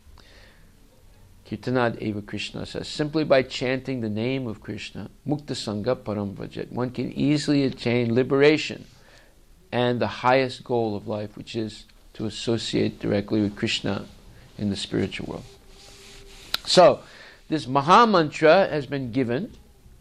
Kirtanad Eva Krishna says, simply by chanting the name of Krishna, Mukta Sangha Param Vrajet, one can easily attain liberation and the highest goal of life, which is to associate directly with Krishna in the spiritual world. So, this Maha Mantra has been given,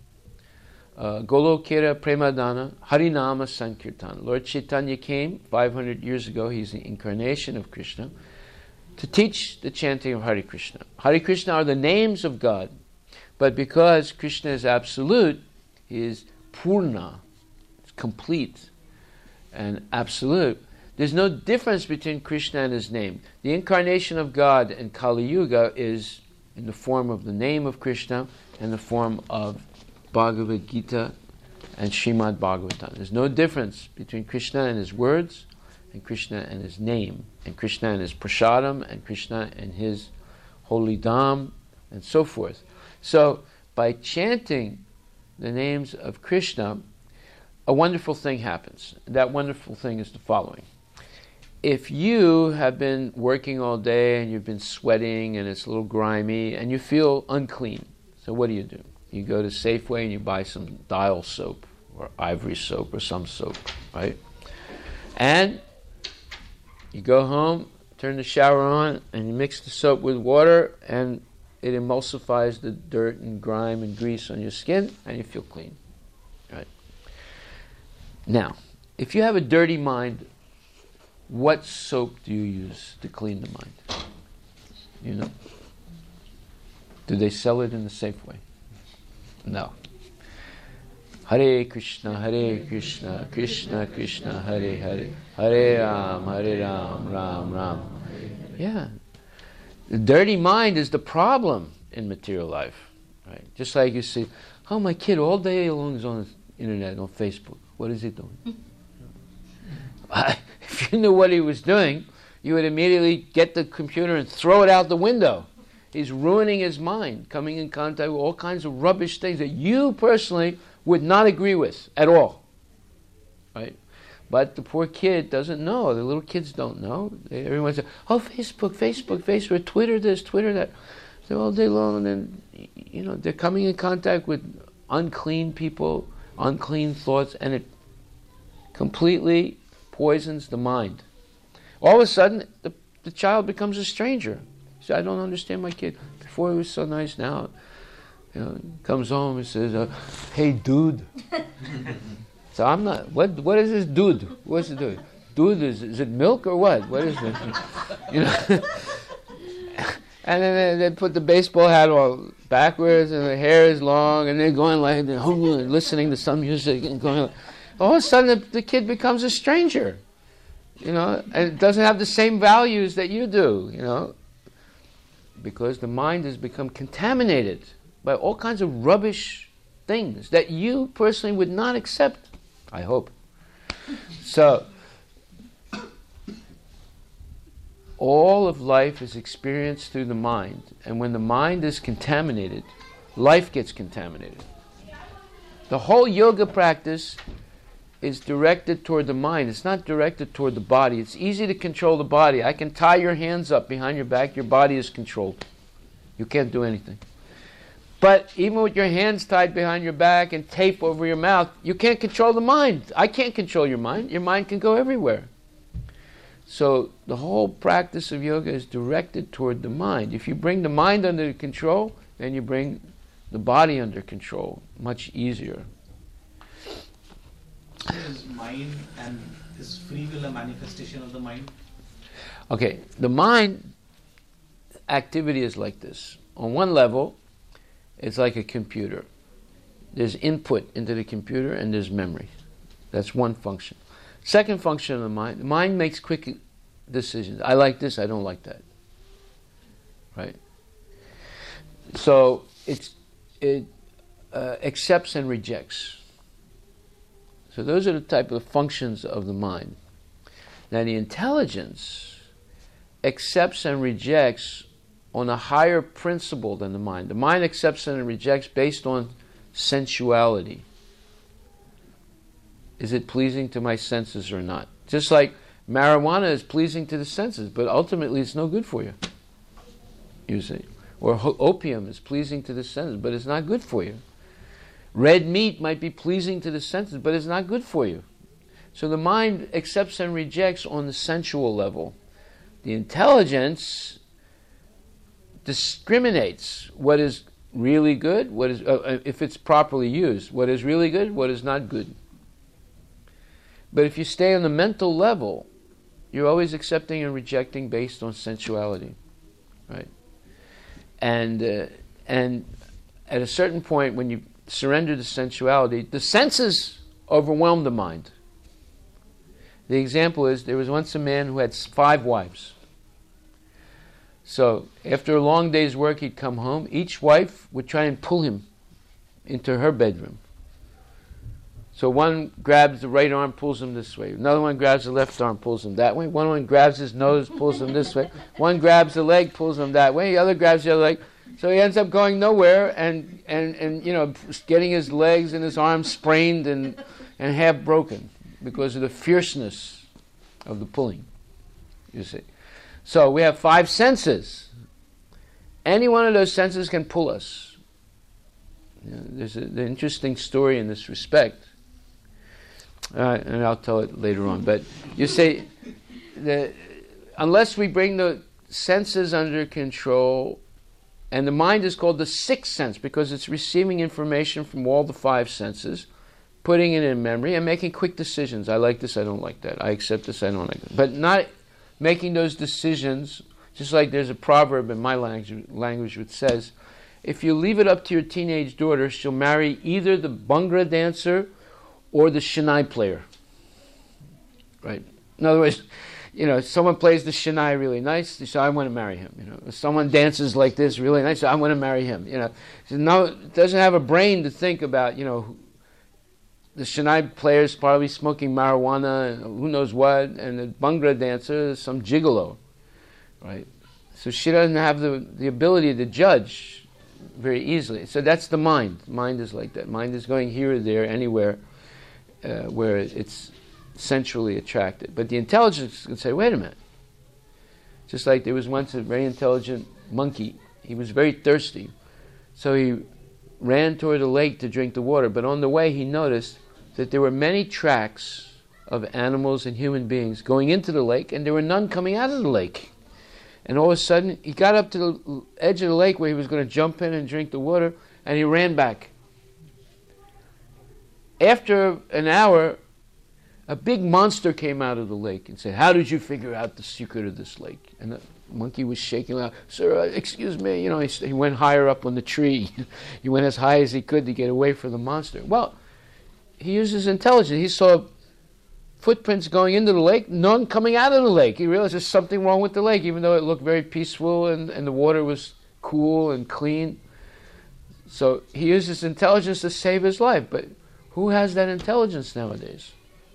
Golokera Premadana Harinama Sankirtan. Lord Chaitanya came 500 years ago, he's the incarnation of Krishna, to teach the chanting of Hare Krishna. Hare Krishna are the names of God, but because Krishna is absolute, he is Purna, it's complete and absolute. There's no difference between Krishna and his name. The incarnation of God in Kali Yuga is in the form of the name of Krishna and the form of Bhagavad Gita and Srimad Bhagavatam. There's no difference between Krishna and his words, and Krishna and his name, and Krishna and his prasadam, and Krishna and his holy dham, and so forth. So, by chanting the names of Krishna, a wonderful thing happens. That wonderful thing is the following. If you have been working all day and you've been sweating and it's a little grimy and you feel unclean, so what do? You go to Safeway and you buy some Dial soap or Ivory soap or some soap, right? And you go home, turn the shower on, and you mix the soap with water, and it emulsifies the dirt and grime and grease on your skin, and you feel clean, right? Now, if you have a dirty mind, what soap do you use to clean the mind? You know? Do they sell it in the Safeway? No. Hare Krishna, Krishna Krishna, Hare Hare, Hare Ram, Ram Ram. Yeah. The dirty mind is the problem in material life, right? Just like you see, oh, my kid all day long is on the internet, on Facebook. What is he doing? If you knew what he was doing, you would immediately get the computer and throw it out the window. He's ruining his mind, coming in contact with all kinds of rubbish things that you personally would not agree with at all, right? But the poor kid doesn't know. The little kids don't know. Everyone says, oh, Facebook, Twitter this, Twitter that. So all day long, and then, they're coming in contact with unclean people, unclean thoughts, and it completely poisons the mind. All of a sudden, the child becomes a stranger. He says, I don't understand my kid. Before he was so nice, now comes home and says, hey, dude. So I'm not, what is this dude? What's it dude? Dude, is it milk or what? What is it? And then they put the baseball hat all backwards and the hair is long and they're going like, listening to some music and going like, all of a sudden the kid becomes a stranger, and it doesn't have the same values that you do, because the mind has become contaminated by all kinds of rubbish things that you personally would not accept, I hope. So, all of life is experienced through the mind, and when the mind is contaminated, life gets contaminated. The whole yoga practice is directed toward the mind. It's not directed toward the body. It's easy to control the body. I can tie your hands up behind your back, your body is controlled. You can't do anything. But even with your hands tied behind your back and tape over your mouth, you can't control the mind. I can't control your mind. Your mind can go everywhere. So the whole practice of yoga is directed toward the mind. If you bring the mind under control, then you bring the body under control much easier. Is mind and is free will a manifestation of the mind? Okay, the mind activity is like this. On one level, it's like a computer. There's input into the computer and there's memory. That's one function. Second function of the mind makes quick decisions. I like this, I don't like that. Right? So it accepts and rejects. So those are the type of functions of the mind. Now the intelligence accepts and rejects on a higher principle than the mind. The mind accepts and rejects based on sensuality. Is it pleasing to my senses or not? Just like marijuana is pleasing to the senses, but ultimately it's no good for you. You see. Or opium is pleasing to the senses, but it's not good for you. Red meat might be pleasing to the senses, but it's not good for you. So the mind accepts and rejects on the sensual level. The intelligence discriminates what is really good, what is, if it's properly used, what is really good, what is not good. But if you stay on the mental level, you're always accepting and rejecting based on sensuality, right? And at a certain point, when you surrender to sensuality, the senses overwhelm the mind. The example is, there was once a man who had 5 wives. So after a long day's work, he'd come home. Each wife would try and pull him into her bedroom. So one grabs the right arm, pulls him this way. Another one grabs the left arm, pulls him that way. One grabs his nose, pulls him this way. One grabs the leg, pulls him that way. The other grabs the other leg. So he ends up going nowhere and getting his legs and his arms sprained and half broken because of the fierceness of the pulling, you see. So we have 5 senses. Any one of those senses can pull us. There's an interesting story in this respect. And I'll tell it later on. But you say, unless we bring the senses under control, and the mind is called the 6th sense because it's receiving information from all the 5 senses, putting it in memory, and making quick decisions. I like this, I don't like that. I accept this, I don't like that. But not making those decisions, just like there's a proverb in my language which says, if you leave it up to your teenage daughter, she'll marry either the Bhangra dancer or the Shehnai player. Right? In other words, someone plays the Shehnai really nice, so I want to marry him. If someone dances like this really nice, so I want to marry him. So no, it doesn't have a brain to think about, the Shehnai player is probably smoking marijuana and who knows what, and the Bhangra dancer is some gigolo, right? So she doesn't have the ability to judge very easily. So that's the mind. Mind is like that. Mind is going here or there, anywhere where it's sensually attracted. But the intelligence can say, wait a minute. Just like there was once a very intelligent monkey. He was very thirsty. So he ran toward the lake to drink the water. But on the way he noticed that there were many tracks of animals and human beings going into the lake, and there were none coming out of the lake. And all of a sudden, he got up to the edge of the lake where he was going to jump in and drink the water, and he ran back. After an hour, a big monster came out of the lake and said, how did you figure out the secret of this lake? And the monkey was shaking out, sir, excuse me. He went higher up on the tree. He went as high as he could to get away from the monster. Well, he used his intelligence. He saw footprints going into the lake, none coming out of the lake. He realized there's something wrong with the lake, even though it looked very peaceful and the water was cool and clean. So he used his intelligence to save his life. But who has that intelligence nowadays?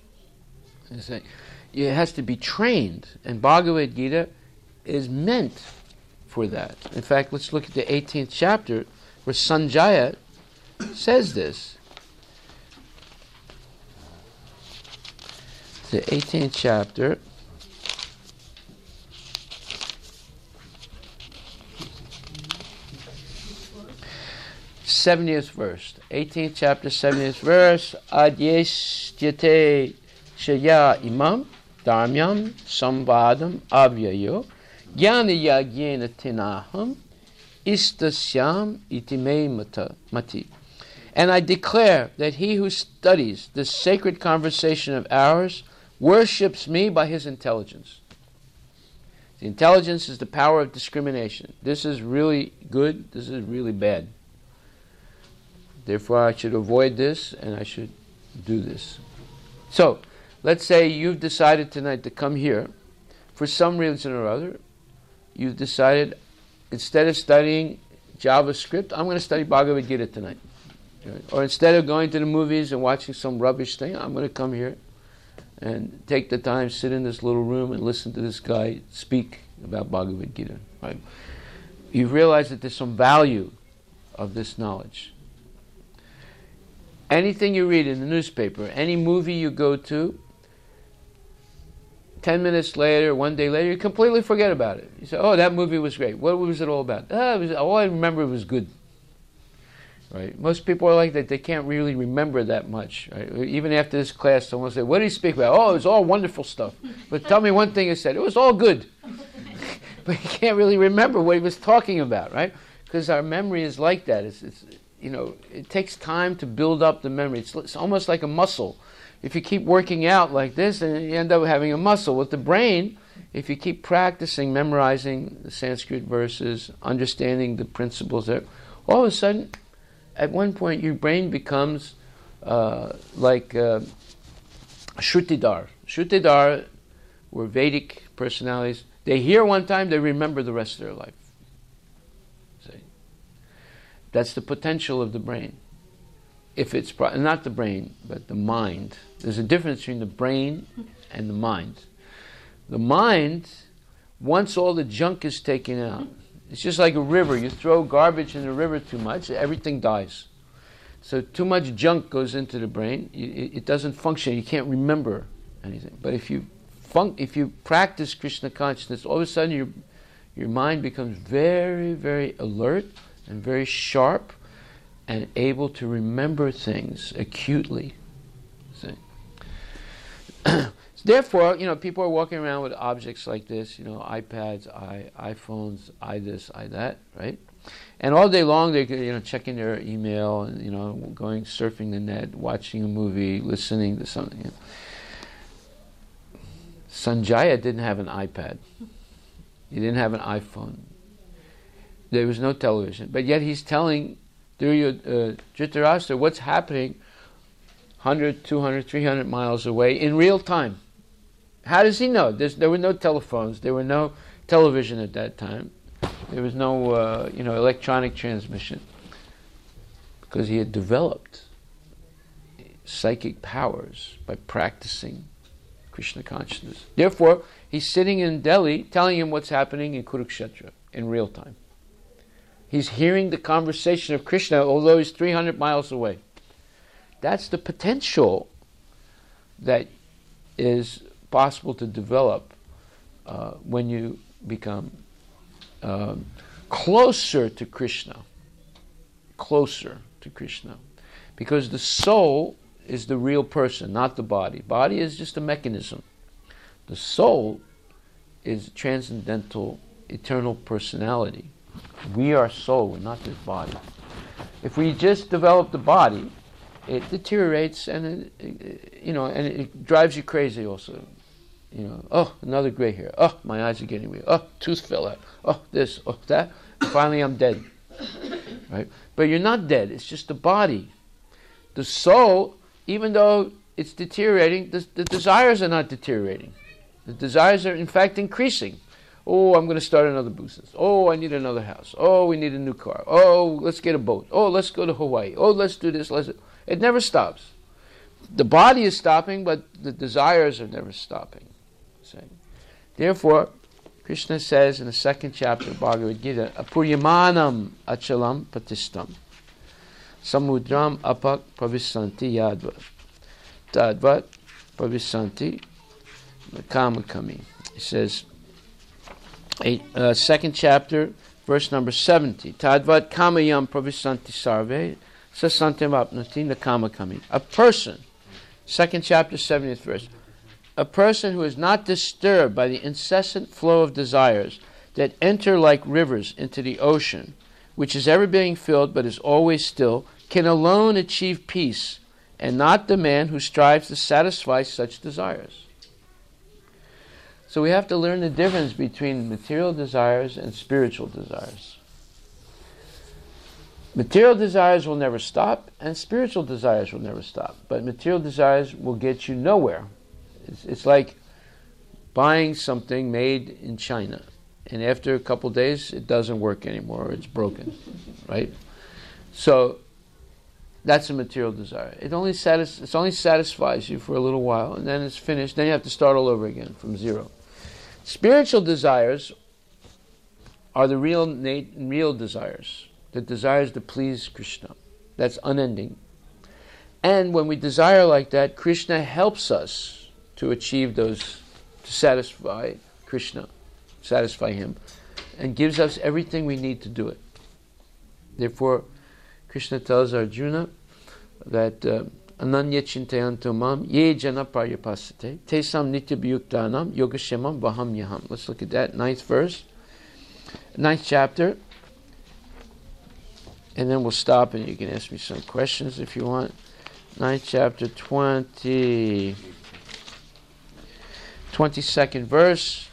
It has to be trained. And Bhagavad Gita is meant for that. In fact, let's look at the 18th chapter where Sanjaya says this. The 18th chapter, /70th verse. 18th chapter, 70th verse. Adyeshyate shaya imam dharmyam samvadam avyayo jnana yagyena tinaham istasyam itime mati. And I declare that he who studies this sacred conversation of ours worships me by his intelligence. The intelligence is the power of discrimination. This is really good, this is really bad. Therefore I should avoid this and I should do this. So, let's say you've decided tonight to come here. For some reason or other, you've decided, instead of studying JavaScript, I'm going to study Bhagavad Gita tonight. Or instead of going to the movies and watching some rubbish thing, I'm going to come here and take the time, sit in this little room and listen to this guy speak about Bhagavad Gita. Right? You realize that there's some value of this knowledge. Anything you read in the newspaper, any movie you go to, 10 minutes later, one day later, you completely forget about it. You say, oh, that movie was great. What was it all about? All I remember was good. Right? Most people are like that. They can't really remember that much. Right? Even after this class, someone will say, what did he speak about? Oh, it was all wonderful stuff. But tell me one thing he said. It was all good. But he can't really remember what he was talking about, right? Because our memory is like that. It takes time to build up the memory. It's almost like a muscle. If you keep working out like this, then you end up having a muscle. With the brain, if you keep practicing, memorizing the Sanskrit verses, understanding the principles there, all of a sudden, at one point, your brain becomes like Shrutidar. Shrutidar were Vedic personalities. They hear one time, they remember the rest of their life. See? That's the potential of the brain. If it's not the brain, but the mind. There's a difference between the brain and the mind. The mind, once all the junk is taken out, it's just like a river. You throw garbage in the river too much, everything dies. So too much junk goes into the brain. It doesn't function. You can't remember anything. But if you practice Krishna consciousness, all of a sudden your mind becomes very, very alert and very sharp and able to remember things acutely. See? Therefore, people are walking around with objects like this, iPads, iPhones, this, that, right? And all day long they're checking their email and going surfing the net, watching a movie, listening to something. Sanjaya didn't have an iPad. He didn't have an iPhone. There was no television. But yet he's telling Dhritarashtra what's happening 100, 200, 300 miles away in real time. How does he know? There were no telephones. There were no television at that time. There was no electronic transmission. Because he had developed psychic powers by practicing Krishna consciousness. Therefore, he's sitting in Delhi telling him what's happening in Kurukshetra in real time. He's hearing the conversation of Krishna, although he's 300 miles away. That's the potential that is possible to develop when you become closer to Krishna. Closer to Krishna. Because the soul is the real person, not the body. Body is just a mechanism. The soul is transcendental, eternal personality. We are soul, we're not this body. If we just develop the body, it deteriorates and it drives you crazy also. Oh, another gray hair. Oh, my eyes are getting weird. Oh, tooth fell out. Oh, this, oh, that. Finally, I'm dead. Right? But you're not dead. It's just the body. The soul, even though it's deteriorating, the desires are not deteriorating. The desires are, in fact, increasing. Oh, I'm going to start another business. Oh, I need another house. Oh, we need a new car. Oh, let's get a boat. Oh, let's go to Hawaii. Oh, let's do this. It never stops. The body is stopping, but the desires are never stopping. Therefore, Krishna says in the second chapter of Bhagavad Gita, Apuryamanam achalam patistam samudram apak pravisanti yadva tadvat pravisanti kamakami. He says, second chapter, verse number 70, Tadvat kamayam pravisanti sarve sasantem apnati nakamakami. A person, second chapter, 70th verse, a person who is not disturbed by the incessant flow of desires that enter like rivers into the ocean, which is ever being filled but is always still, can alone achieve peace, and not the man who strives to satisfy such desires. So we have to learn the difference between material desires and spiritual desires. Material desires will never stop, and spiritual desires will never stop. But material desires will get you nowhere. It's like buying something made in China, and after a couple of days, it doesn't work anymore, or it's broken, right? So that's a material desire. It only satisfies you for a little while, and then it's finished. Then you have to start all over again from zero. Spiritual desires are the real desires, the desires to please Krishna. That's unending. And when we desire like that, Krishna helps us to achieve those to satisfy Krishna, satisfy Him, and gives us everything we need to do it. Therefore, Krishna tells Arjuna that Ananya Chintayanto Mam Ye Jana Paryapasate Tesam Nityabhyuktanam Yogashemam Vaham Yaham. Let's look at that, 9th verse, 9th chapter. And then we'll stop and you can ask me some questions if you want. 9th chapter, 22nd verse.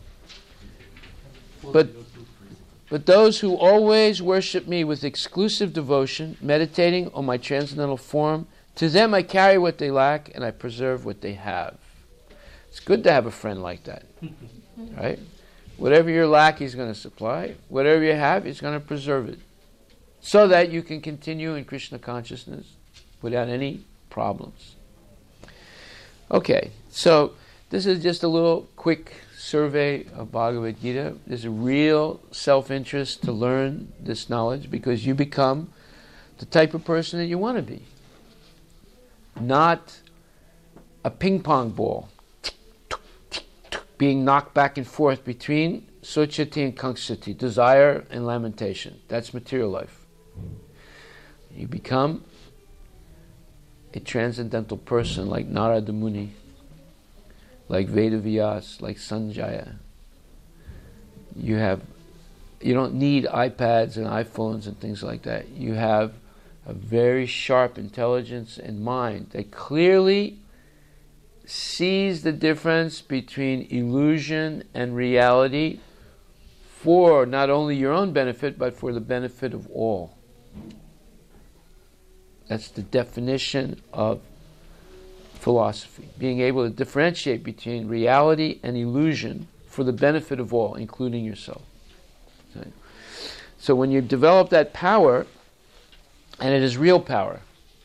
But those who always worship me with exclusive devotion, meditating on my transcendental form, to them I carry what they lack and I preserve what they have. It's good to have a friend like that. Right? Whatever you lack, he's going to supply. Whatever you have, he's going to preserve it. So that you can continue in Krishna consciousness without any problems. Okay, so this is just a little quick survey of Bhagavad Gita. There's a real self-interest to learn this knowledge because you become the type of person that you want to be. Not a ping pong ball being knocked back and forth between Suchati and Kangsati, desire and lamentation. That's material life. You become a transcendental person like Narada Muni, like Vedavyas, like Sanjaya. You don't need iPads and iPhones and things like that. You have a very sharp intelligence and mind that clearly sees the difference between illusion and reality for not only your own benefit, but for the benefit of all. That's the definition of philosophy. Being able to differentiate between reality and illusion for the benefit of all, including yourself. Okay. So when you develop that power, and it is real power,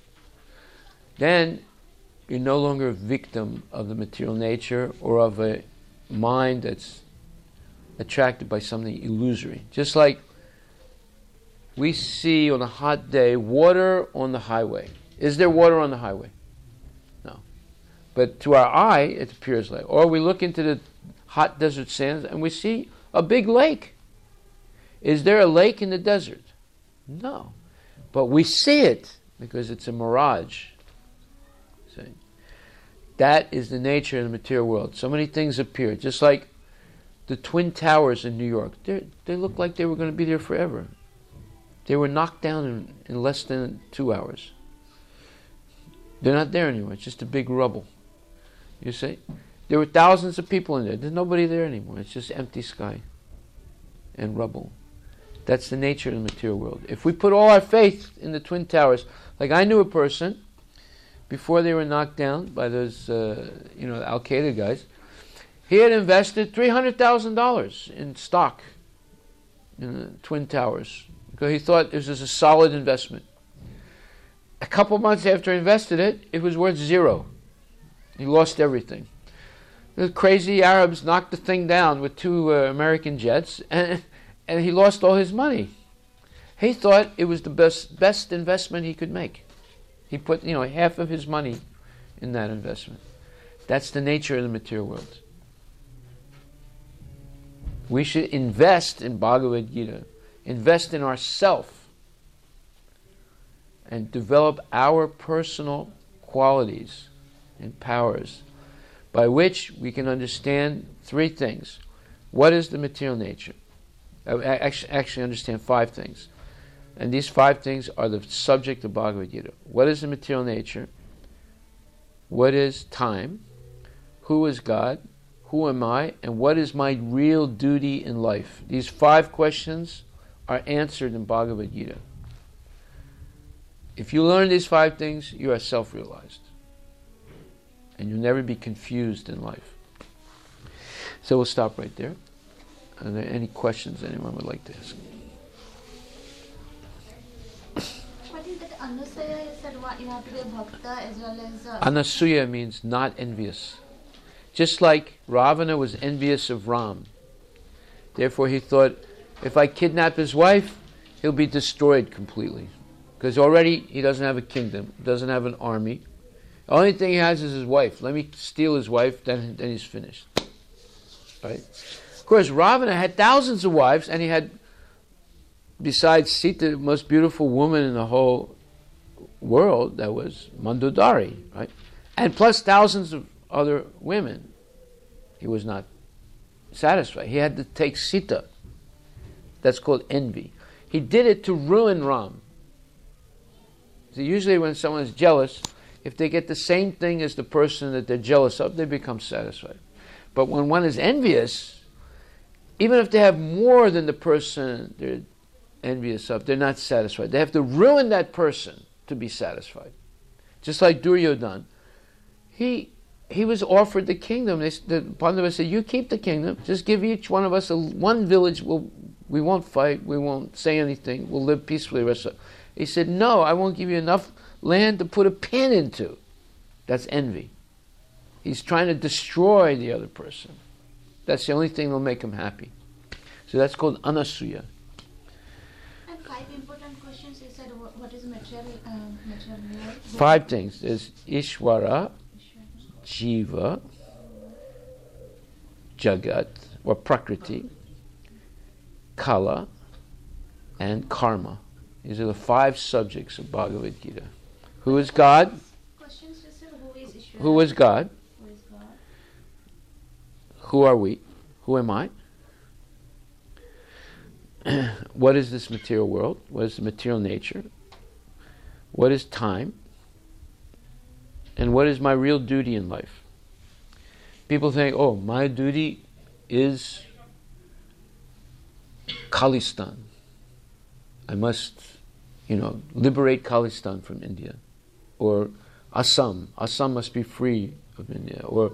then you're no longer a victim of the material nature or of a mind that's attracted by something illusory. Just like we see on a hot day water on the highway. Is there water on the highway? No. But to our eye, it appears like. Or we look into the hot desert sands and we see a big lake. Is there a lake in the desert? No. But we see it because it's a mirage. See? That is the nature of the material world. So many things appear. Just like the Twin Towers in New York. They look like they were going to be there forever. They were knocked down in less than 2 hours. They're not there anymore. It's just a big rubble. You see? There were thousands of people in there. There's nobody there anymore. It's just empty sky and rubble. That's the nature of the material world. If we put all our faith in the Twin Towers, like I knew a person, before they were knocked down by those, Al Qaeda guys, he had invested $300,000 in stock in the Twin Towers. Because he thought this was a solid investment. A couple months after he invested it, it was worth zero. He lost everything. The crazy Arabs knocked the thing down with 2 American jets, and he lost all his money. He thought it was the best investment he could make. He put half of his money in that investment. That's the nature of the material world. We should invest in Bhagavad Gita. Invest in ourself and develop our personal qualities and powers by which we can understand 3 things. What is the material nature? Actually understand 5 things. And these 5 things are the subject of Bhagavad Gita. What is the material nature? What is time? Who is God? Who am I? And what is my real duty in life? These 5 questions are answered in Bhagavad Gita. If you learn these 5 things, you are self-realized. And you'll never be confused in life. So we'll stop right there. Are there any questions anyone would like to ask? What is that Anusaya? You said you have to be a bhakta as well as... Anasuya means not envious. Just like Ravana was envious of Ram. Therefore he thought, if I kidnap his wife, he'll be destroyed completely. Because already he doesn't have a kingdom, doesn't have an army. The only thing he has is his wife. Let me steal his wife, then he's finished. right? Of course, Ravana had thousands of wives, and he had, besides Sita, the most beautiful woman in the whole world, that was Mandodari, right? And plus thousands of other women. He was not satisfied. He had to take Sita. That's called envy. He did it to ruin Ram. So usually when someone is jealous, if they get the same thing as the person that they're jealous of, they become satisfied. But when one is envious, even if they have more than the person they're envious of, they're not satisfied. They have to ruin that person to be satisfied. Just like Duryodhana. He was offered the kingdom. The Pandavas said, you keep the kingdom, just give each one of us one village, we won't fight, we won't say anything, we'll live peacefully the rest of it. He said, no, I won't give you enough land to put a pin into. That's envy. He's trying to destroy the other person. That's the only thing that'll make him happy. So that's called anasuya. And 5 important questions. You said what is material world? 5 things. There's Ishvara, Jiva, Jagat, or Prakriti, Kala, and Karma. These are the 5 subjects of Bhagavad Gita. Who is God? Questions just said who is Ishvara? Who is God? Who is God? Who are we? Who am I? What is this material world? What is the material nature? What is time? And what is my real duty in life? People think, oh, my duty is Khalistan. I must, liberate Khalistan from India. Or Assam. Assam must be free of India. Or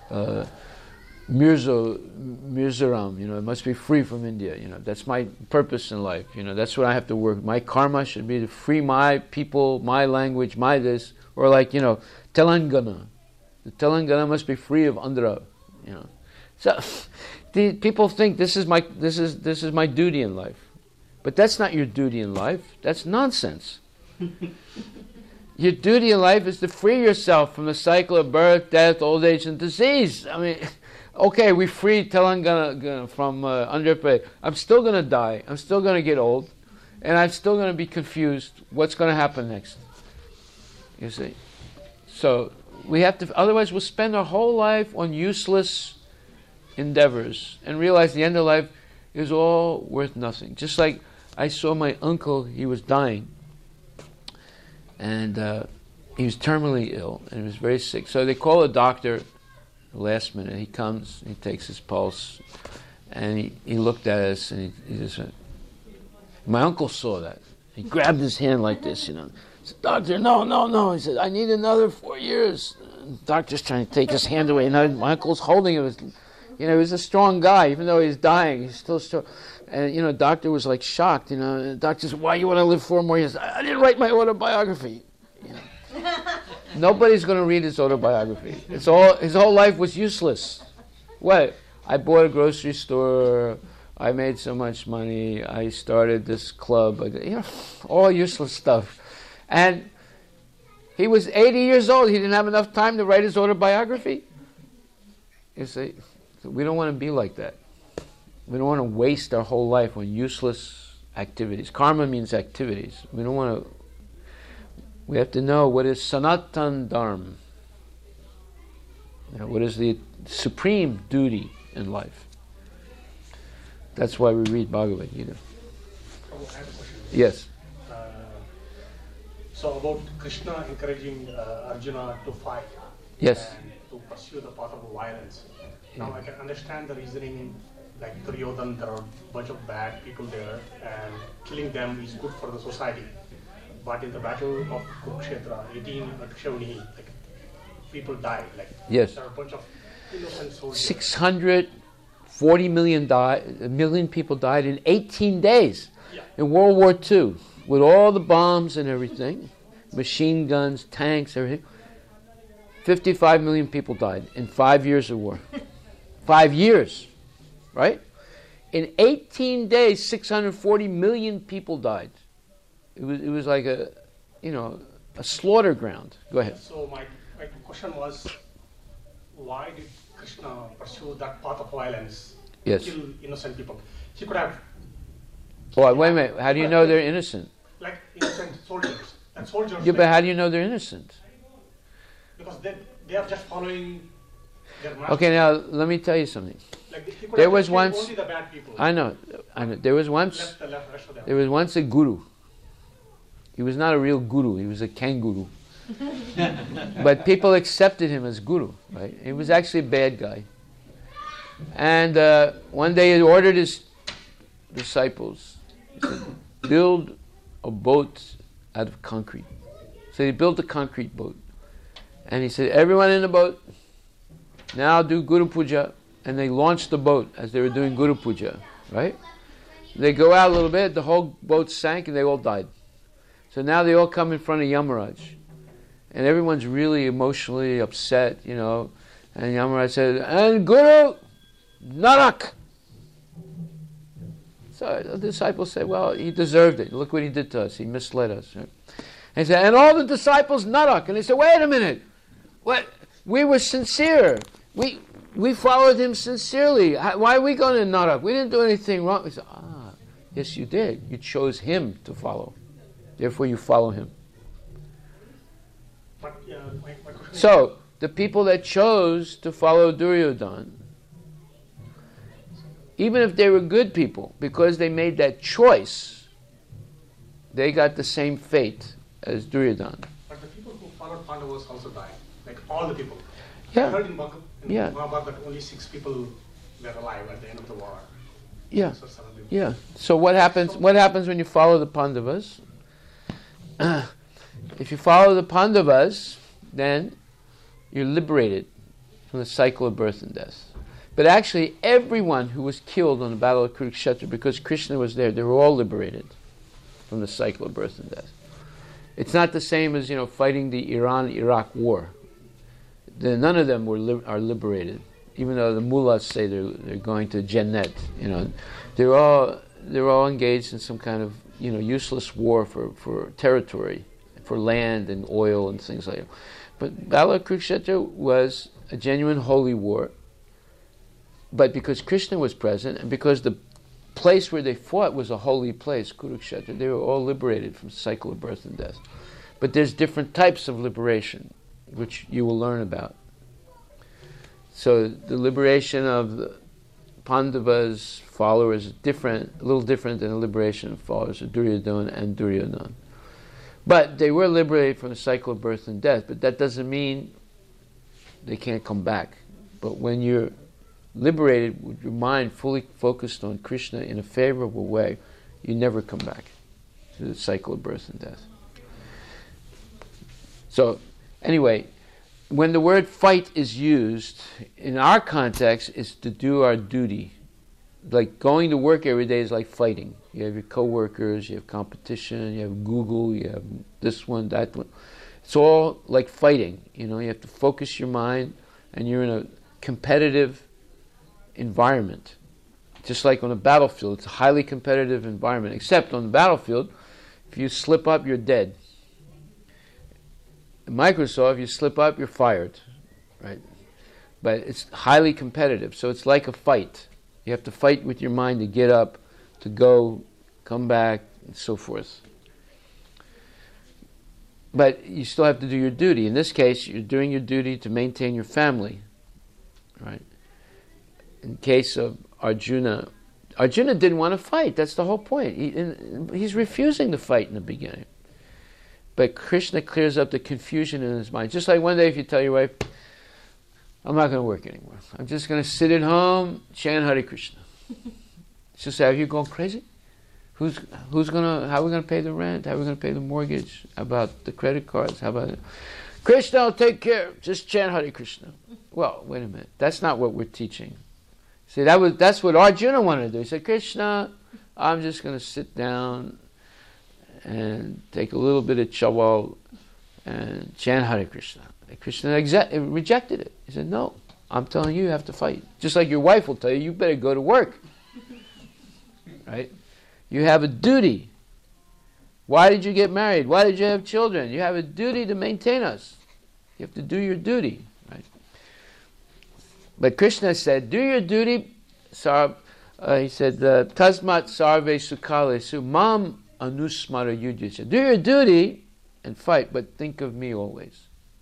Mizoram, it must be free from India. That's my purpose in life. That's what I have to work. My karma should be to free my people, my language, my this. Or like, Telangana. The Telangana must be free of Andhra. So the people think this is my duty in life. But that's not your duty in life. That's nonsense. Your duty in life is to free yourself from the cycle of birth, death, old age, and disease. I mean, okay, we freed Telangana from Andhra Pradesh. I'm still going to die. I'm still going to get old. And I'm still going to be confused. What's going to happen next? You see? So we have to, otherwise we'll spend our whole life on useless endeavors and realize the end of life is all worth nothing. Just like I saw my uncle, he was dying. And he was terminally ill and he was very sick. So they call a doctor last minute. He comes, he takes his pulse, and he looked at us and he just went, my uncle saw that. He grabbed his hand like this, He said, doctor, no. He said, I need another 4 years. And the doctor's trying to take his hand away. And my uncle's holding him. He was a strong guy. Even though he's dying, he's still strong. And, the doctor was like shocked. The doctor said, why you want to live 4 more years? I didn't write my autobiography. Nobody's going to read his autobiography. His whole life was useless. What? I bought a grocery store. I made so much money. I started this club. All useless stuff. And he was 80 years old. He didn't have enough time to write his autobiography. You see, we don't want to be like that. We don't want to waste our whole life on useless activities. Karma means activities. We don't want to. We have to know what is Sanatan Dharma. What is the supreme duty in life. That's why we read Bhagavad Gita. I have a question. Yes. So about Krishna encouraging Arjuna to fight. Yes. And to pursue the path of violence. Now I can understand the reasoning, like Duryodhana, there are a bunch of bad people there, and killing them is good for the society. But in the battle of Kurukshetra, 18 Akshavani, like people died. Like yes. There are a bunch of innocent soldiers. 640 million people died in 18 days in World War II, with all the bombs and everything, machine guns, tanks, everything. 55 million people died in 5 years of war. 5 years, right? In 18 days, 640 million people died. It was like a slaughter ground. Go ahead. So my question was, why did Krishna pursue that path of violence, Yes. kill innocent people, he could have, Well, wait a minute. How do you know they're innocent? like innocent soldiers. And soldiers, Yeah, but how do you know they're innocent? because they are just following their master. Okay, now let me tell you something. Like he could There have was killed once- only the bad people. I know. There was once. Left the rest of them. There was once a guru. He was not a real guru. He was a kangaroo. But people accepted him as guru, right? He was actually a bad guy. And one day he ordered his disciples, he said, build a boat out of concrete. So he built a concrete boat. And he said, everyone in the boat, now do Guru Puja. And they launched the boat as they were doing Guru Puja, right? They go out a little bit, the whole boat sank and they all died. So now they all come in front of Yamaraj. And everyone's really emotionally upset, you know. And Yamaraj said, and Guru, Narak. So the disciples said, well, he deserved it. Look what he did to us. He misled us. Right? And he said, and all the disciples, Narak. And they said, wait a minute. What? We were sincere. We followed him sincerely. Why are we going to Narak? We didn't do anything wrong. He said, yes, you did. You chose him to follow. Therefore, you follow him. But my question is, So, the people that chose to follow Duryodhana, even if they were good people, because they made that choice, they got the same fate as Duryodhana. but the people who followed Pandavas also died. Like all the people. Yeah. I heard in Yeah. Mahabharata that only 6 people were alive at the end of the war. Yeah, So 7 people. yeah. So what happens? What happens when you follow the Pandavas? If you follow the Pandavas, then you're liberated from the cycle of birth and death. But actually, everyone who was killed on the Battle of Kurukshetra, because Krishna was there, they were all liberated from the cycle of birth and death. It's not the same as, fighting the Iran-Iraq war. None of them are liberated, even though the mullahs say they're going to Jannat. They're all engaged in some kind of useless war for territory, for land and oil and things like that. But Battle of Kurukshetra was a genuine holy war. But because Krishna was present, and because the place where they fought was a holy place, Kurukshetra, they were all liberated from the cycle of birth and death. But there's different types of liberation, which you will learn about. So the liberation of the Pandavas' followers is different, a little different than the liberation of followers of Duryodhana and Duryodhana. But they were liberated from the cycle of birth and death, but that doesn't mean they can't come back. But when you're liberated with your mind fully focused on Krishna in a favorable way, you never come back to the cycle of birth and death. So, anyway, when the word fight is used, in our context, it's to do our duty. Like going to work every day is like fighting. You have your co-workers, you have competition, you have Google, you have this one, that one. It's all like fighting. You have to focus your mind, and you're in a competitive environment. Just like on a battlefield, it's a highly competitive environment. Except on the battlefield, if you slip up, you're dead. In Microsoft, if you slip up, you're fired, right? But it's highly competitive, so it's like a fight. You have to fight with your mind to get up, to go, come back, and so forth. But you still have to do your duty. In this case, you're doing your duty to maintain your family, right? In case of Arjuna, Arjuna didn't want to fight. That's the whole point. He's refusing to fight in the beginning. But Krishna clears up the confusion in his mind. Just like one day if you tell your wife, I'm not going to work anymore. I'm just going to sit at home, chant Hare Krishna. She'll say, have you gone crazy? How are we going to pay the rent? How are we going to pay the mortgage? How about the credit cards? How about it? Krishna, I'll take care. Just chant Hare Krishna. Well, wait a minute. That's not what we're teaching. See, that's what Arjuna wanted to do. He said, Krishna, I'm just going to sit down and take a little bit of chawal and chant Hare Krishna. And Krishna rejected it. He said, no, I'm telling you, you have to fight. Just like your wife will tell you, you better go to work. Right? You have a duty. Why did you get married? Why did you have children? You have a duty to maintain us. You have to do your duty. Right? But Krishna said, do your duty. He said, Tasmat sarve sukale su mam anusmara yudhya. Do your duty and fight, but think of me always.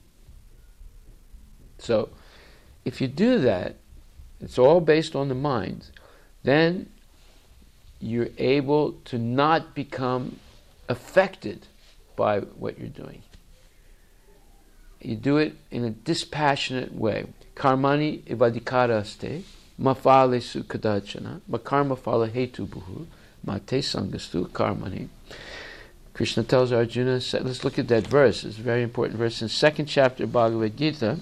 So, if you do that, it's all based on the mind, then you're able to not become affected by what you're doing. You do it in a dispassionate way. Karmani ivadikaraste mafale su kadachana makarma fala hetu buhu mate sangastu karmani. Krishna tells Arjuna, let's look at that verse. It's a very important verse in the 2nd chapter of Bhagavad Gita.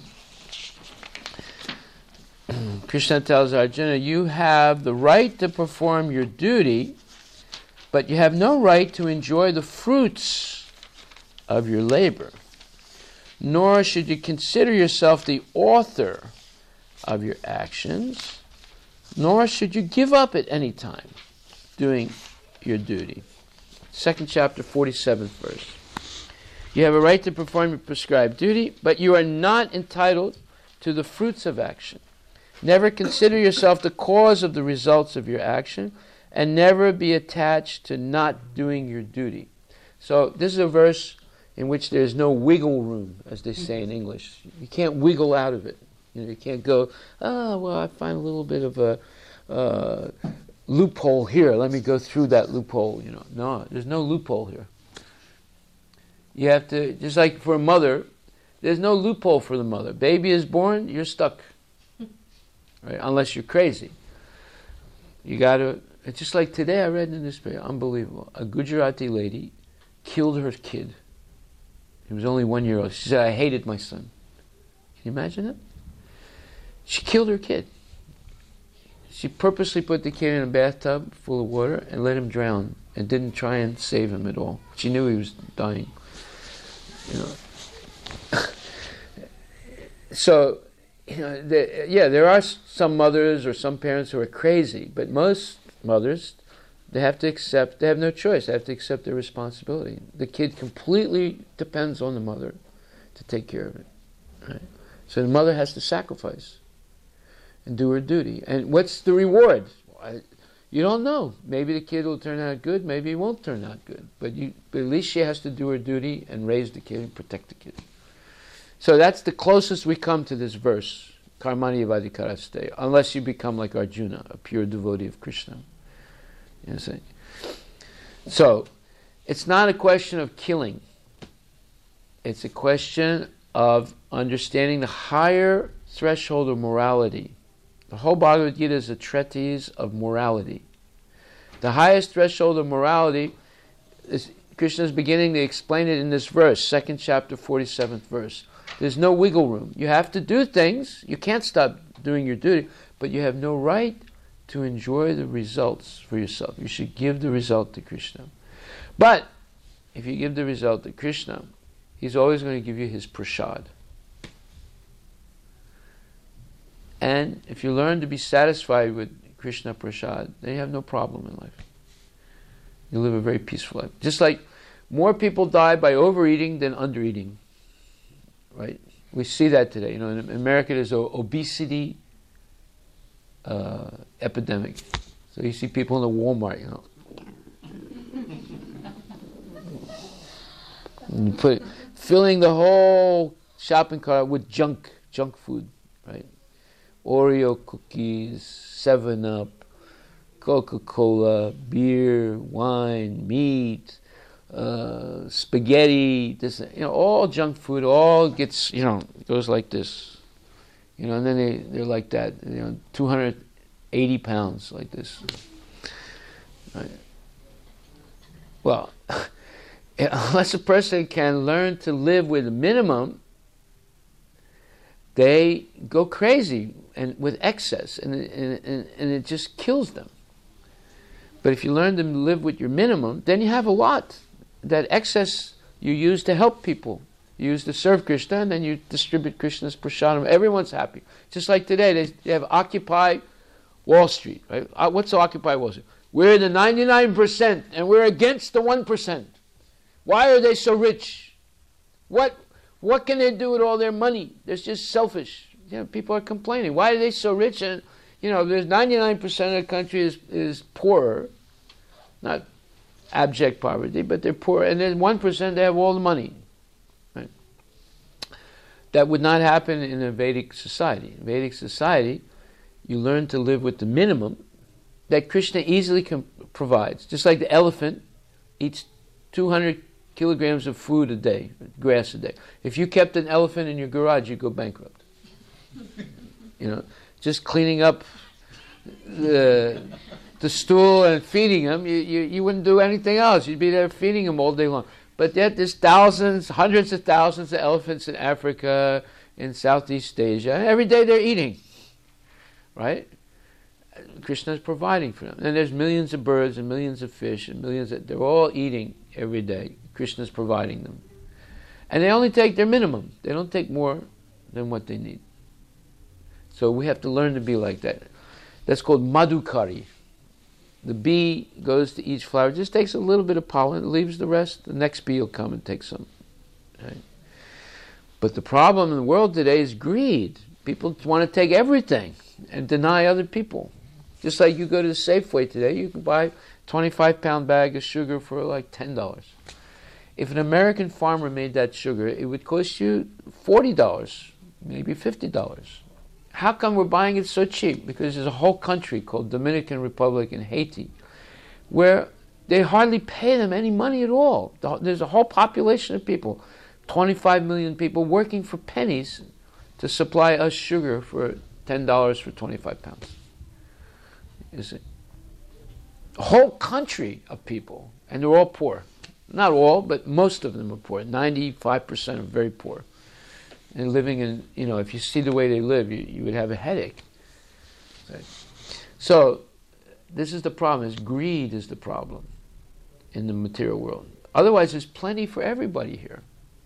Krishna tells Arjuna, you have the right to perform your duty, but you have no right to enjoy the fruits of your labor. Nor should you consider yourself the author of your actions, nor should you give up at any time doing your duty. 2nd chapter, 47th verse. You have a right to perform your prescribed duty, but you are not entitled to the fruits of action. Never consider yourself the cause of the results of your action, and never be attached to not doing your duty. So this is a verse in which there is no wiggle room, as they say in English. You can't wiggle out of it. You can't go, I find a little bit of a loophole here. Let me go through that loophole. No, there's no loophole here. You have to, just like for a mother, there's no loophole for the mother. Baby is born, you're stuck. Right? Unless you're crazy. You got to, it's just like today I read in the newspaper, unbelievable. A Gujarati lady killed her kid. He was only 1 year old. She said, I hated my son. Can you imagine that? She killed her kid. She purposely put the kid in a bathtub full of water and let him drown and didn't try and save him at all. She knew he was dying. So, there are some mothers or some parents who are crazy, but most mothers, they have no choice. They have to accept their responsibility. The kid completely depends on the mother to take care of it. Right? So the mother has to sacrifice and do her duty. And what's the reward? You don't know. Maybe the kid will turn out good, maybe he won't turn out good. But at least she has to do her duty and raise the kid and protect the kid. So that's the closest we come to this verse, Karmani Vadikaraste, unless you become like Arjuna, a pure devotee of Krishna. You see? So, it's not a question of killing. It's a question of understanding the higher threshold of morality. The whole Bhagavad Gita is a treatise of morality. The highest threshold of morality is Krishna's beginning to explain it in this verse, 2nd chapter, 47th verse. There's no wiggle room. You have to do things. You can't stop doing your duty, but you have no right to enjoy the results for yourself. You should give the result to Krishna. But if you give the result to Krishna, He's always going to give you His prasad. And if you learn to be satisfied with Krishna prasad, then you have no problem in life. You live a very peaceful life. Just like more people die by overeating than undereating. Right? We see that today. In America there's an obesity epidemic. So you see people in the Walmart, and filling the whole shopping cart with junk food, right? Oreo cookies, 7-Up, Coca-Cola, beer, wine, meat, spaghetti, this, all junk food, all gets, goes like this, and then they're like that, 280 pounds like this. Right? Well, unless a person can learn to live with a minimum, they go crazy and with excess, and it just kills them. But if you learn to live with your minimum, then you have a lot. That excess you use to help people. You use to serve Krishna, and then you distribute Krishna's prasadam. Everyone's happy. Just like today, they have Occupy Wall Street. Right? What's Occupy Wall Street? We're the 99%, and we're against the 1%. Why are they so rich? What can they do with all their money? They're just selfish. people are complaining. Why are they so rich? And there's 99% of the country is poorer, not abject poverty, but they're poor, and then 1% they have all the money. Right? That would not happen in a Vedic society. In Vedic society, you learn to live with the minimum that Krishna easily provides. Just like the elephant eats 200 kilograms of food a day, grass a day. If you kept an elephant in your garage, you'd go bankrupt. Just cleaning up the stool and feeding him, you wouldn't do anything else. You'd be there feeding him all day long. But yet there's thousands, hundreds of thousands of elephants in Africa, in Southeast Asia. Every day they're eating. Right? Krishna is providing for them. And there's millions of birds and millions of fish and they're all eating every day. Krishna is providing them. And they only take their minimum. They don't take more than what they need. So we have to learn to be like that. That's called madhukari. The bee goes to each flower, just takes a little bit of pollen, leaves the rest, the next bee will come and take some. Right? But the problem in the world today is greed. People want to take everything and deny other people. Just like you go to the Safeway today, you can buy a 25-pound bag of sugar for like $10. If an American farmer made that sugar, it would cost you $40, maybe $50. How come we're buying it so cheap? Because there's a whole country called Dominican Republic and Haiti where they hardly pay them any money at all. There's a whole population of people, 25 million people, working for pennies to supply us sugar for $10 for 25 pounds. You see? A whole country of people, and they're all poor. Not all, but most of them are poor. 95% are very poor. And living in, if you see the way they live, you would have a headache. Right? So, this is the problem, is greed is the problem in the material world. Otherwise, there's plenty for everybody here.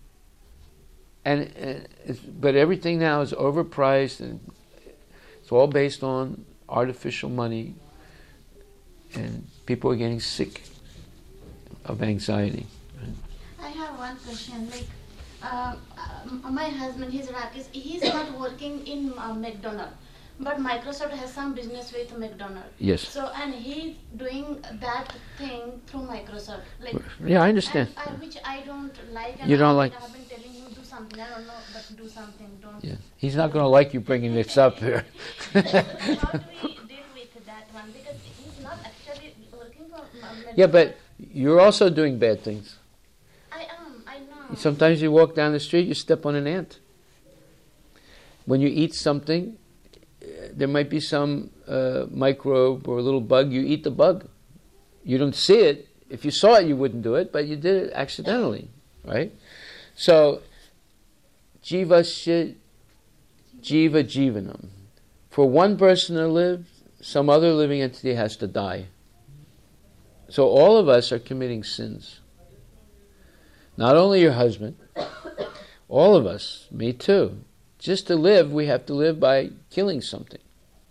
But everything now is overpriced, and it's all based on artificial money, and people are getting sick of anxiety. Right? I have one question. My husband, he's Iraqi. He's not working in McDonald's, but Microsoft has some business with McDonald's. Yes. So, and he's doing that thing through Microsoft. Yeah, I understand. Which I don't like. And You don't like? I have been telling him do something. I don't know, but do something. Don't. Yeah. He's not going to like you bringing this up here. How do we deal with that one? Because he's not actually working for McDonald's. Yeah, but you're also doing bad things. I know. Sometimes you walk down the street, you step on an ant. When you eat something, there might be some microbe or a little bug. You eat the bug. You don't see it. If you saw it, you wouldn't do it, but you did it accidentally, right? So, jivasya jiva jivanam. For one person to live, some other living entity has to die. So all of us are committing sins. Not only your husband, all of us, me too. Just to live, we have to live by killing something.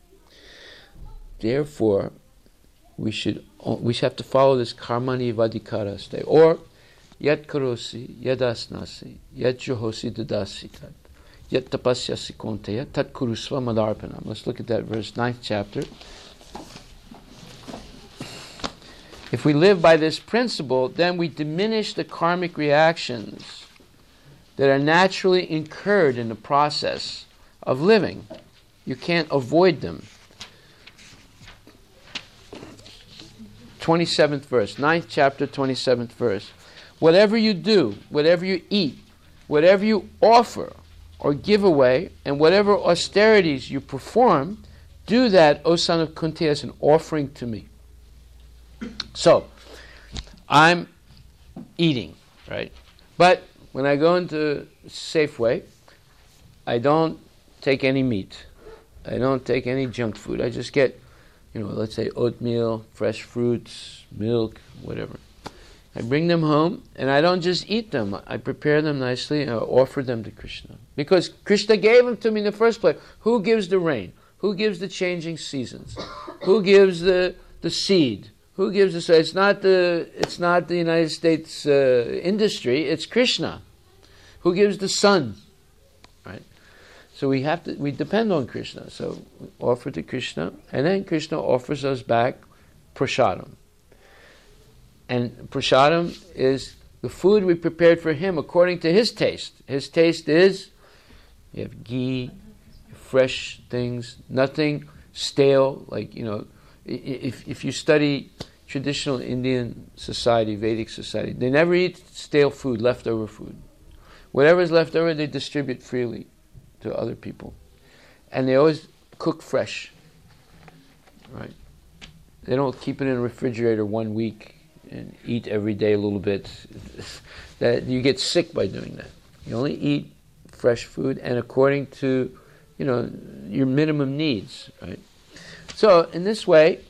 Therefore, we have to follow this karmani vadikara stay. Or, yat karosi, yadasnasi, yat juhosi dadasi tat, yat tapasyasi konteya, tat kurusva madarpanam. Let's look at that verse, 9th chapter. If we live by this principle, then we diminish the karmic reactions that are naturally incurred in the process of living. You can't avoid them. 27th verse, 9th chapter, 27th verse. Whatever you do, whatever you eat, whatever you offer or give away, and whatever austerities you perform, do that, O son of Kunti, as an offering to me. So, I'm eating, right? But when I go into Safeway, I don't take any meat. I don't take any junk food. I just get, let's say oatmeal, fresh fruits, milk, whatever. I bring them home, and I don't just eat them. I prepare them nicely, and I offer them to Krishna. Because Krishna gave them to me in the first place. Who gives the rain? Who gives the changing seasons? Who gives the seed? Who gives us? It's not the United States industry. It's Krishna. Who gives the sun? Right. So we depend on Krishna. So we offer to Krishna, and then Krishna offers us back prasadam. And prasadam is the food we prepared for him according to his taste. His taste is, you have ghee, fresh things, nothing stale. Like, if you study traditional Indian society, Vedic society, they never eat stale food, leftover food. Whatever is left over, they distribute freely to other people. And they always cook fresh. Right? They don't keep it in a refrigerator 1 week and eat every day a little bit. That you get sick by doing that. You only eat fresh food and according to, your minimum needs, right? So in this way,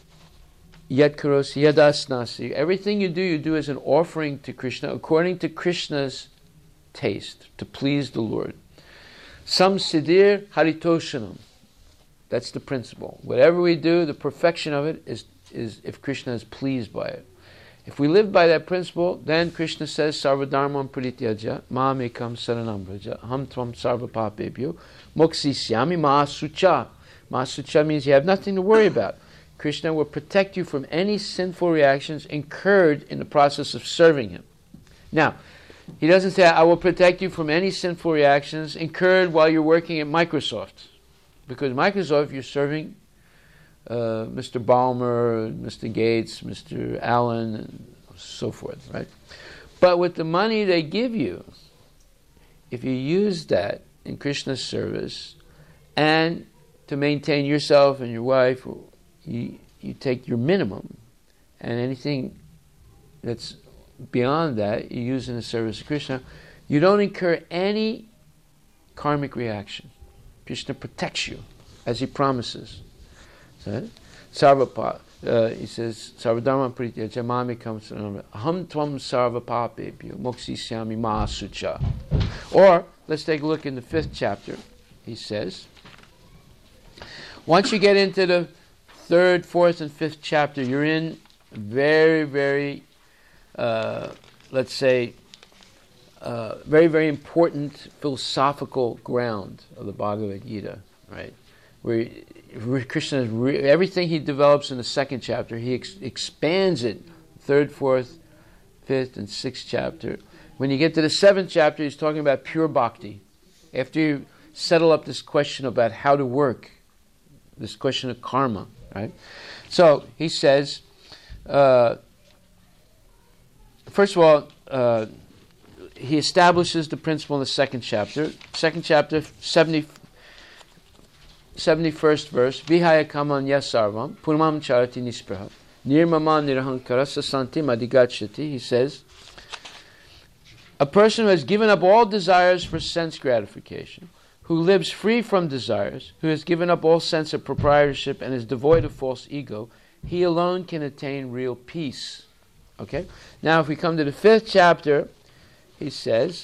yat karosi yadasnasi, everything you do as an offering to Krishna according to Krishna's taste, to please the Lord. Sam siddhir haritoshanam. That's the principle. Whatever we do, the perfection of it is if Krishna is pleased by it. If we live by that principle, then Krishna says, Sarvadharmam prityaja, ma'amekam saranam vraja, ham tvam sarva papebhyo, moksisyami ma'asucha. Ma'asucha means you have nothing to worry about. Krishna will protect you from any sinful reactions incurred in the process of serving him. Now, he doesn't say, I will protect you from any sinful reactions incurred while you're working at Microsoft. Because Microsoft, you're serving Mr. Ballmer, Mr. Gates, Mr. Allen, and so forth, right? But with the money they give you, if you use that in Krishna's service and to maintain yourself and your wife, you take your minimum, and anything that's beyond that you use in the service of Krishna, you don't incur any karmic reaction. Krishna protects you, as he promises. Sarvapa, he says, Sarvadharma pritya jamami comes aham tvam sarva papebhyo moksisyami ma'asucha. Or, let's take a look in the 5th chapter. He says, once you get into the 3rd, 4th, and 5th chapter, you're in very, very, let's say, very, very important philosophical ground of the Bhagavad Gita, right? Where Krishna, everything he develops in the 2nd chapter, he expands it, 3rd, 4th, 5th, and 6th chapter. When you get to the 7th chapter, he's talking about pure bhakti. After you settle up this question about how to work, this question of karma, right? So he says, first of all, he establishes the principle in the 2nd chapter. 2nd chapter, 71st verse, Vihaya kaman yasarvam, purmam charati nispraha, nirmama nirahankara sasanti madigachati. He says, a person who has given up all desires for sense gratification, who lives free from desires, who has given up all sense of proprietorship and is devoid of false ego, he alone can attain real peace. Okay? Now if we come to the 5th chapter, he says,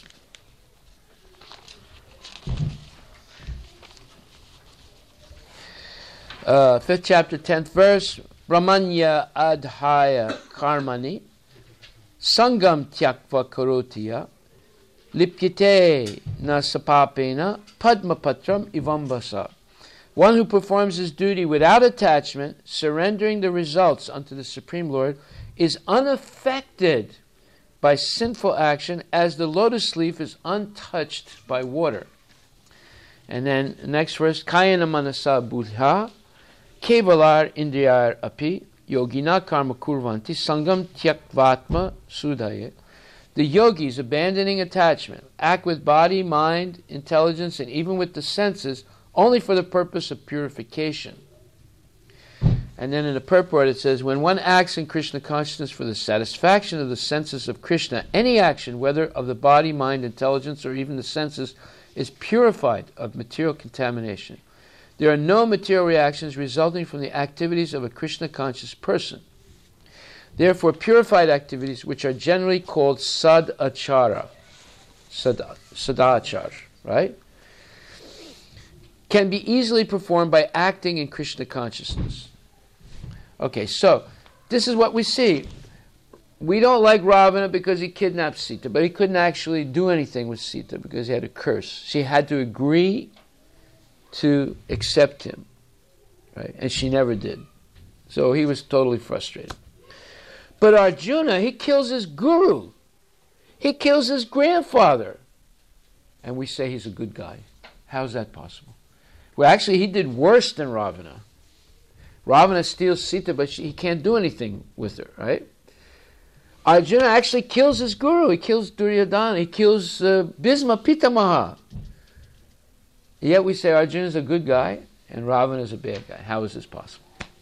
5th chapter, 10th verse, Brahmanya adhaya karmani, sangam tyakva karotiya, lipkite na sapapena, padmapatram ivambasa. One who performs his duty without attachment, surrendering the results unto the Supreme Lord, is unaffected by sinful action as the lotus leaf is untouched by water. And then next verse, Kayana manasa buddha, kevalar indriyar api, yogina karma kurvanti, sangam tyakvatma sudhaye. The yogis, abandoning attachment, act with body, mind, intelligence, and even with the senses, only for the purpose of purification. And then in the purport it says, when one acts in Krishna consciousness for the satisfaction of the senses of Krishna, any action, whether of the body, mind, intelligence, or even the senses, is purified of material contamination. There are no material reactions resulting from the activities of a Krishna conscious person. Therefore, purified activities, which are generally called sadachara, sadachar, right, can be easily performed by acting in Krishna consciousness. Okay, so this is what we see. We don't like Ravana because he kidnapped Sita, but he couldn't actually do anything with Sita because he had a curse. She had to agree to accept him, right? And she never did. So he was totally frustrated. But Arjuna, he kills his guru. He kills his grandfather. And we say he's a good guy. How is that possible? Well, actually, he did worse than Ravana. Ravana steals Sita, but he can't do anything with her, right? Arjuna actually kills his guru. He kills Duryodhana. He kills Bhisma Pitamaha. Yet we say Arjuna is a good guy and Ravana is a bad guy. How is this possible?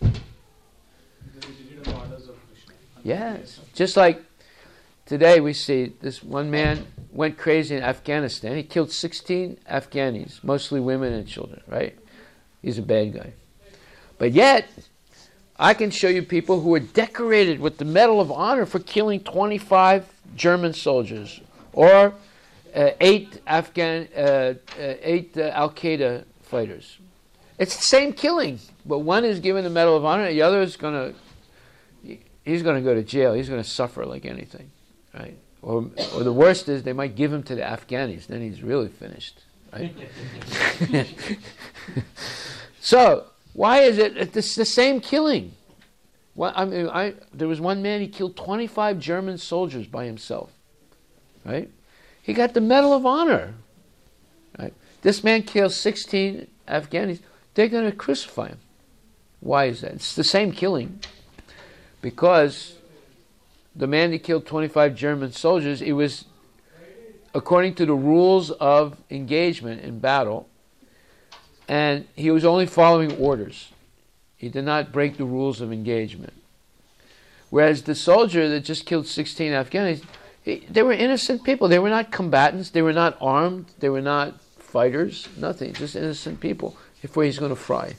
Yes. Just like today we see this one man went crazy in Afghanistan. He killed 16 Afghanis, mostly women and children, right? He's a bad guy. But yet, I can show you people who were decorated with the Medal of Honor for killing 25 German soldiers or 8 Al-Qaeda fighters. It's the same killing, but one is given the Medal of Honor, the other is he's going to go to jail. He's going to suffer like anything, right? Or the worst is they might give him to the Afghanis. Then he's really finished, right? So why is it? It's the same killing. Well, there was one man, he killed 25 German soldiers by himself, right? He got the Medal of Honor, right? This man kills 16 Afghanis. They're going to crucify him. Why is that? It's the same killing. Because the man that killed 25 German soldiers, it was according to the rules of engagement in battle, and he was only following orders. He did not break the rules of engagement. Whereas the soldier that just killed 16 Afghanis, they were innocent people. They were not combatants. They were not armed. They were not fighters. Nothing. Just innocent people. If he's going to fry.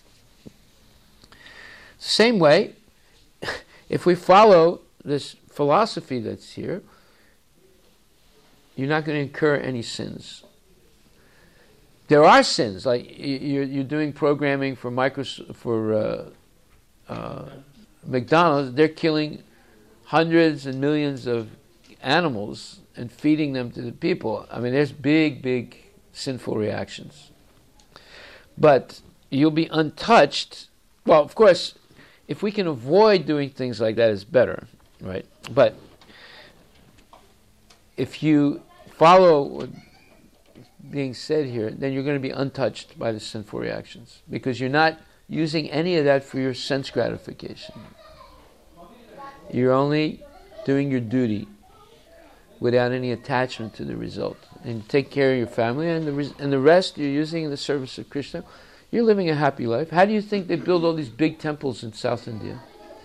Same way, if we follow this philosophy that's here, you're not going to incur any sins. There are sins, like you're doing programming for McDonald's. They're killing hundreds and millions of animals and feeding them to the people. I mean, there's big sinful reactions. But you'll be untouched. Well, of course, if we can avoid doing things like that, it's better, right? But if you follow what's being said here, then you're going to be untouched by the sinful reactions because you're not using any of that for your sense gratification. You're only doing your duty without any attachment to the result. And you take care of your family, and the rest you're using in the service of Krishna. You're living a happy life. How do you think they build all these big temples in South India?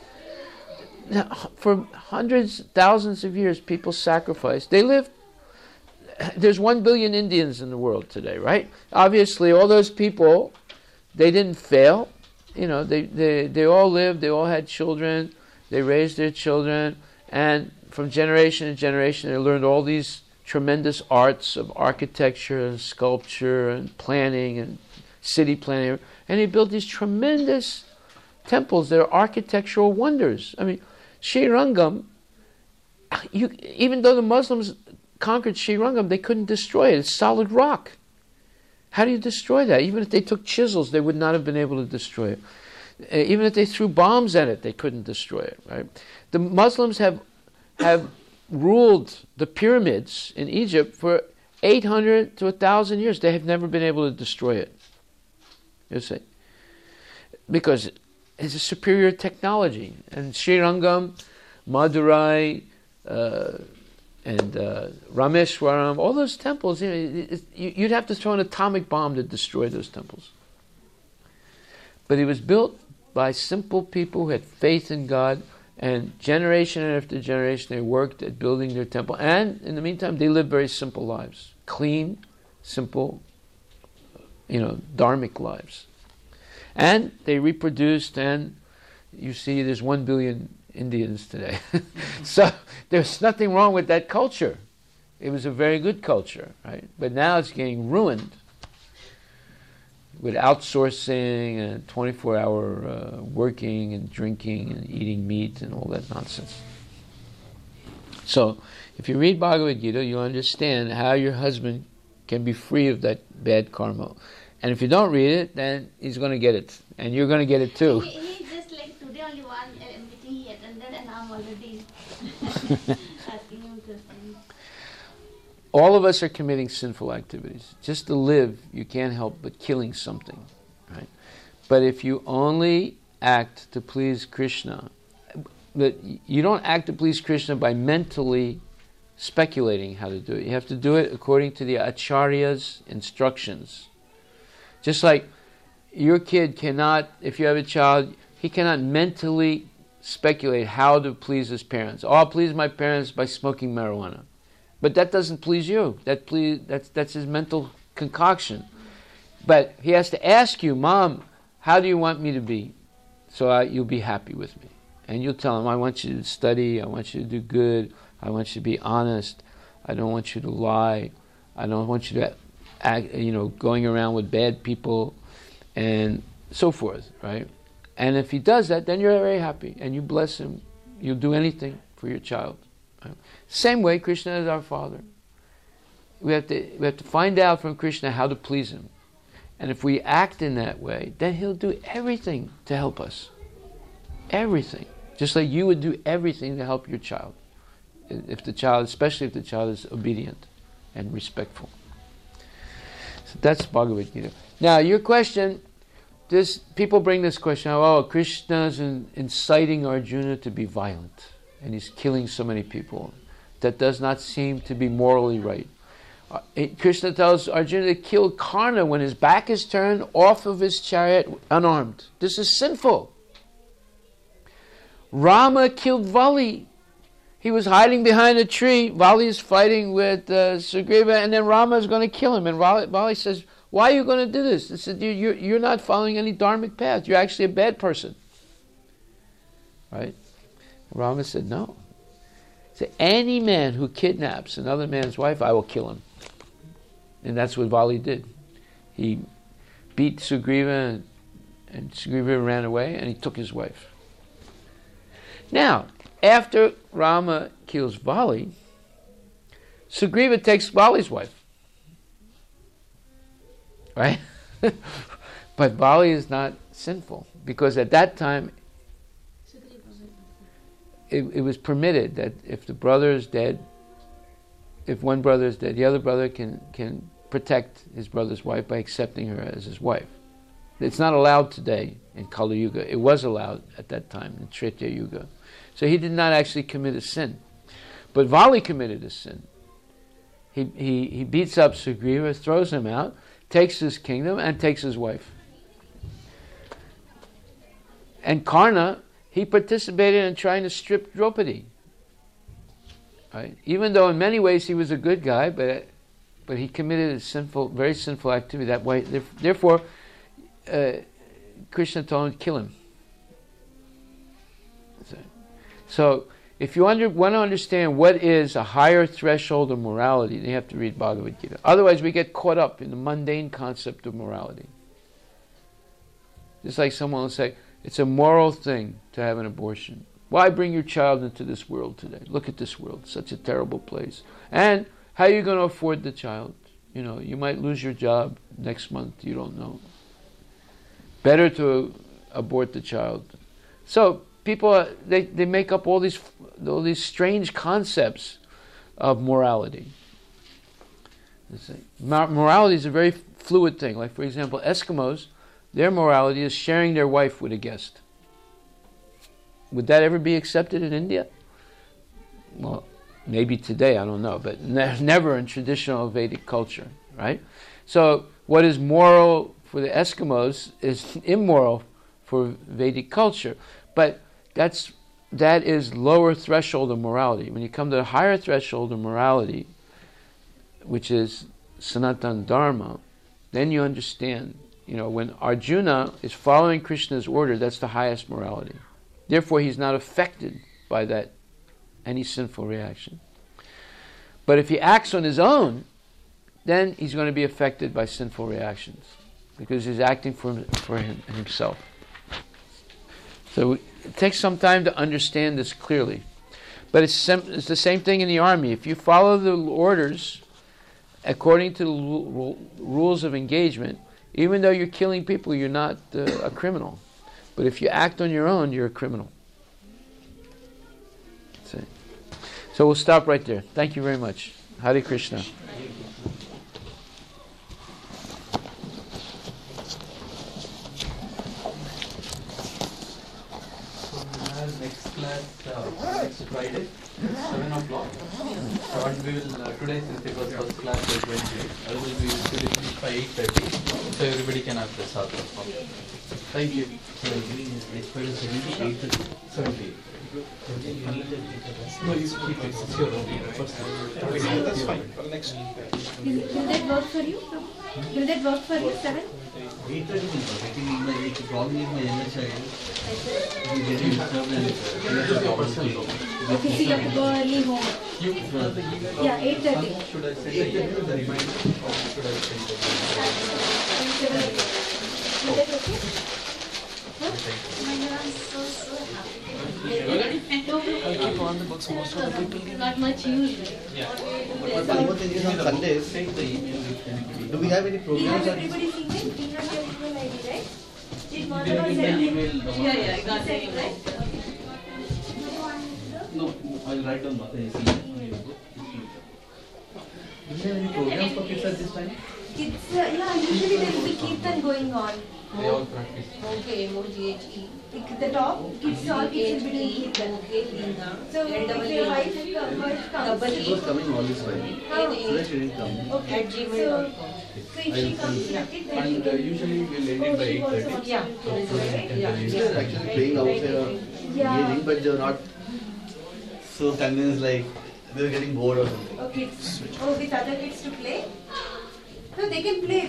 For hundreds, thousands of years, people sacrificed. They lived. There's 1 billion Indians in the world today, right? Obviously, all those people, they didn't fail. You know, they all lived. They all had children. They raised their children, and from generation to generation, they learned all these tremendous arts of architecture and sculpture and planning and city planning, and they built these tremendous temples that are architectural wonders. I mean, Srirangam, even though the Muslims conquered Srirangam, they couldn't destroy it. It's solid rock. How do you destroy that? Even if they took chisels, they would not have been able to destroy it. Even if they threw bombs at it, they couldn't destroy it. Right? The Muslims have ruled the pyramids in Egypt for 800 to 1,000 years. They have never been able to destroy it. You see? Because it's a superior technology. And Srirangam, Madurai, and Rameshwaram, all those temples, you'd have to throw an atomic bomb to destroy those temples. But it was built by simple people who had faith in God, and generation after generation they worked at building their temple. And in the meantime, they lived very simple lives. Clean, simple, dharmic lives. And they reproduced, and you see there's 1 billion Indians today. So there's nothing wrong with that culture. It was a very good culture, right? But now it's getting ruined with outsourcing and 24-hour working and drinking and eating meat and all that nonsense. So if you read Bhagavad Gita, you'll understand how your husband can be free of that bad karma. And if you don't read it, then he's going to get it. And you're going to get it too. He just like today only one meeting he attended and I'm already asking him questions. All of us are committing sinful activities. Just to live, you can't help but killing something. Right? But if you only act to please Krishna, but you don't act to please Krishna by mentally speculating how to do it. You have to do it according to the Acharya's instructions. Just like your kid cannot, if you have a child, he cannot mentally speculate how to please his parents. Oh, I'll please my parents by smoking marijuana. But that doesn't please you. That's his mental concoction. But he has to ask you, Mom, how do you want me to be? So you'll be happy with me. And you'll tell him, I want you to study, I want you to do good, I want you to be honest, I don't want you to lie, I don't want you to act, going around with bad people, and so forth, right? And if he does that, then you're very happy, and you bless him. You'll do anything for your child. Right? Same way, Krishna is our Father. We have to find out from Krishna how to please him. And if we act in that way, then he'll do everything to help us. Everything. Just like you would do everything to help your child. Especially if the child is obedient and respectful. So that's Bhagavad Gita. Now, your question, people bring this question, Krishna's inciting Arjuna to be violent, and he's killing so many people. That does not seem to be morally right. Krishna tells Arjuna to kill Karna when his back is turned off of his chariot unarmed. This is sinful. Rama killed Vali. He was hiding behind a tree. Vali is fighting with Sugriva, and then Rama is going to kill him. And Vali says, why are you going to do this? He said, you're not following any dharmic path. You're actually a bad person. Right? Rama said, no. He said, any man who kidnaps another man's wife, I will kill him. And that's what Vali did. He beat Sugriva, and Sugriva ran away, and he took his wife. Now, after Rama kills Vali, Sugriva takes Vali's wife. Right? But Vali is not sinful, because at that time it was permitted that if the brother is dead, if one brother is dead, the other brother can protect his brother's wife by accepting her as his wife. It's not allowed today in Kali Yuga. It was allowed at that time in Tretya Yuga. So he did not actually commit a sin. But Vali committed a sin. He beats up Sugriva, throws him out, takes his kingdom, and takes his wife. And Karna, he participated in trying to strip Draupadi. Right? Even though in many ways he was a good guy, but he committed a sinful, very sinful activity that way. Therefore, Krishna told him to kill him. So, if you want to understand what is a higher threshold of morality, then you have to read Bhagavad Gita. Otherwise, we get caught up in the mundane concept of morality. Just like someone will say, it's a moral thing to have an abortion. Why bring your child into this world today? Look at this world, such a terrible place. And how are you going to afford the child? You might lose your job next month, you don't know. Better to abort the child. So, people, they make up all these strange concepts of morality. Morality is a very fluid thing. Like, for example, Eskimos, their morality is sharing their wife with a guest. Would that ever be accepted in India? Well, maybe today, I don't know, but never in traditional Vedic culture, right? So what is moral for the Eskimos is immoral for Vedic culture. But that is lower threshold of morality. When you come to the higher threshold of morality, which is Sanatana Dharma, then you understand, when Arjuna is following Krishna's order, that's the highest morality. Therefore, he's not affected by that, any sinful reaction. But if he acts on his own, then he's going to be affected by sinful reactions, because he's acting for himself. So it takes some time to understand this clearly. But it's the same thing in the army. If you follow the orders according to the rules of engagement, Even though you're killing people, you're not a criminal. But if you act on your own, you're a criminal. See? So we'll stop right there. Thank you very much. Hare Krishna. Next class, next Friday, 7 o'clock. What we will, today since it was first class, we will be finishing by 8:30, so everybody can have the sadhana. Thank you. So next Friday 70. No, you keep it. It's your own. That's fine. For next week. Will that work for you? Will that work for you, 7? 8:30 the problem is my younger child. He's getting disturbed and Okay, so you have to go early home. Yeah, 8:30. Should I send the reminder or should I send the Will that okay? I'm so happy. I'll keep on the books. Most of the people give Not much use. But one more thing is on Sundays, take the email with anybody? do we have any We have programs? everybody's email. We have your email ID, right? Did Did Madhava you get send the you? email? I got the email. Right? No, I'll write down what I see on your book. Do you have any programs for kids at this time? Kids, yeah, usually there will be kirtan going on. They all practice. Okay, like the top, kids, all kids will be doing kirtan. So if your wife comes, She was coming all this while. So that she didn't come. okay, so if she comes with it, then you And can. usually we'll end it by 8:30. Yeah. They were actually playing outside or Yeah. engaging, but they were not so convinced, like they were getting bored or something. Okay. Oh, with other kids to play? No, they can play.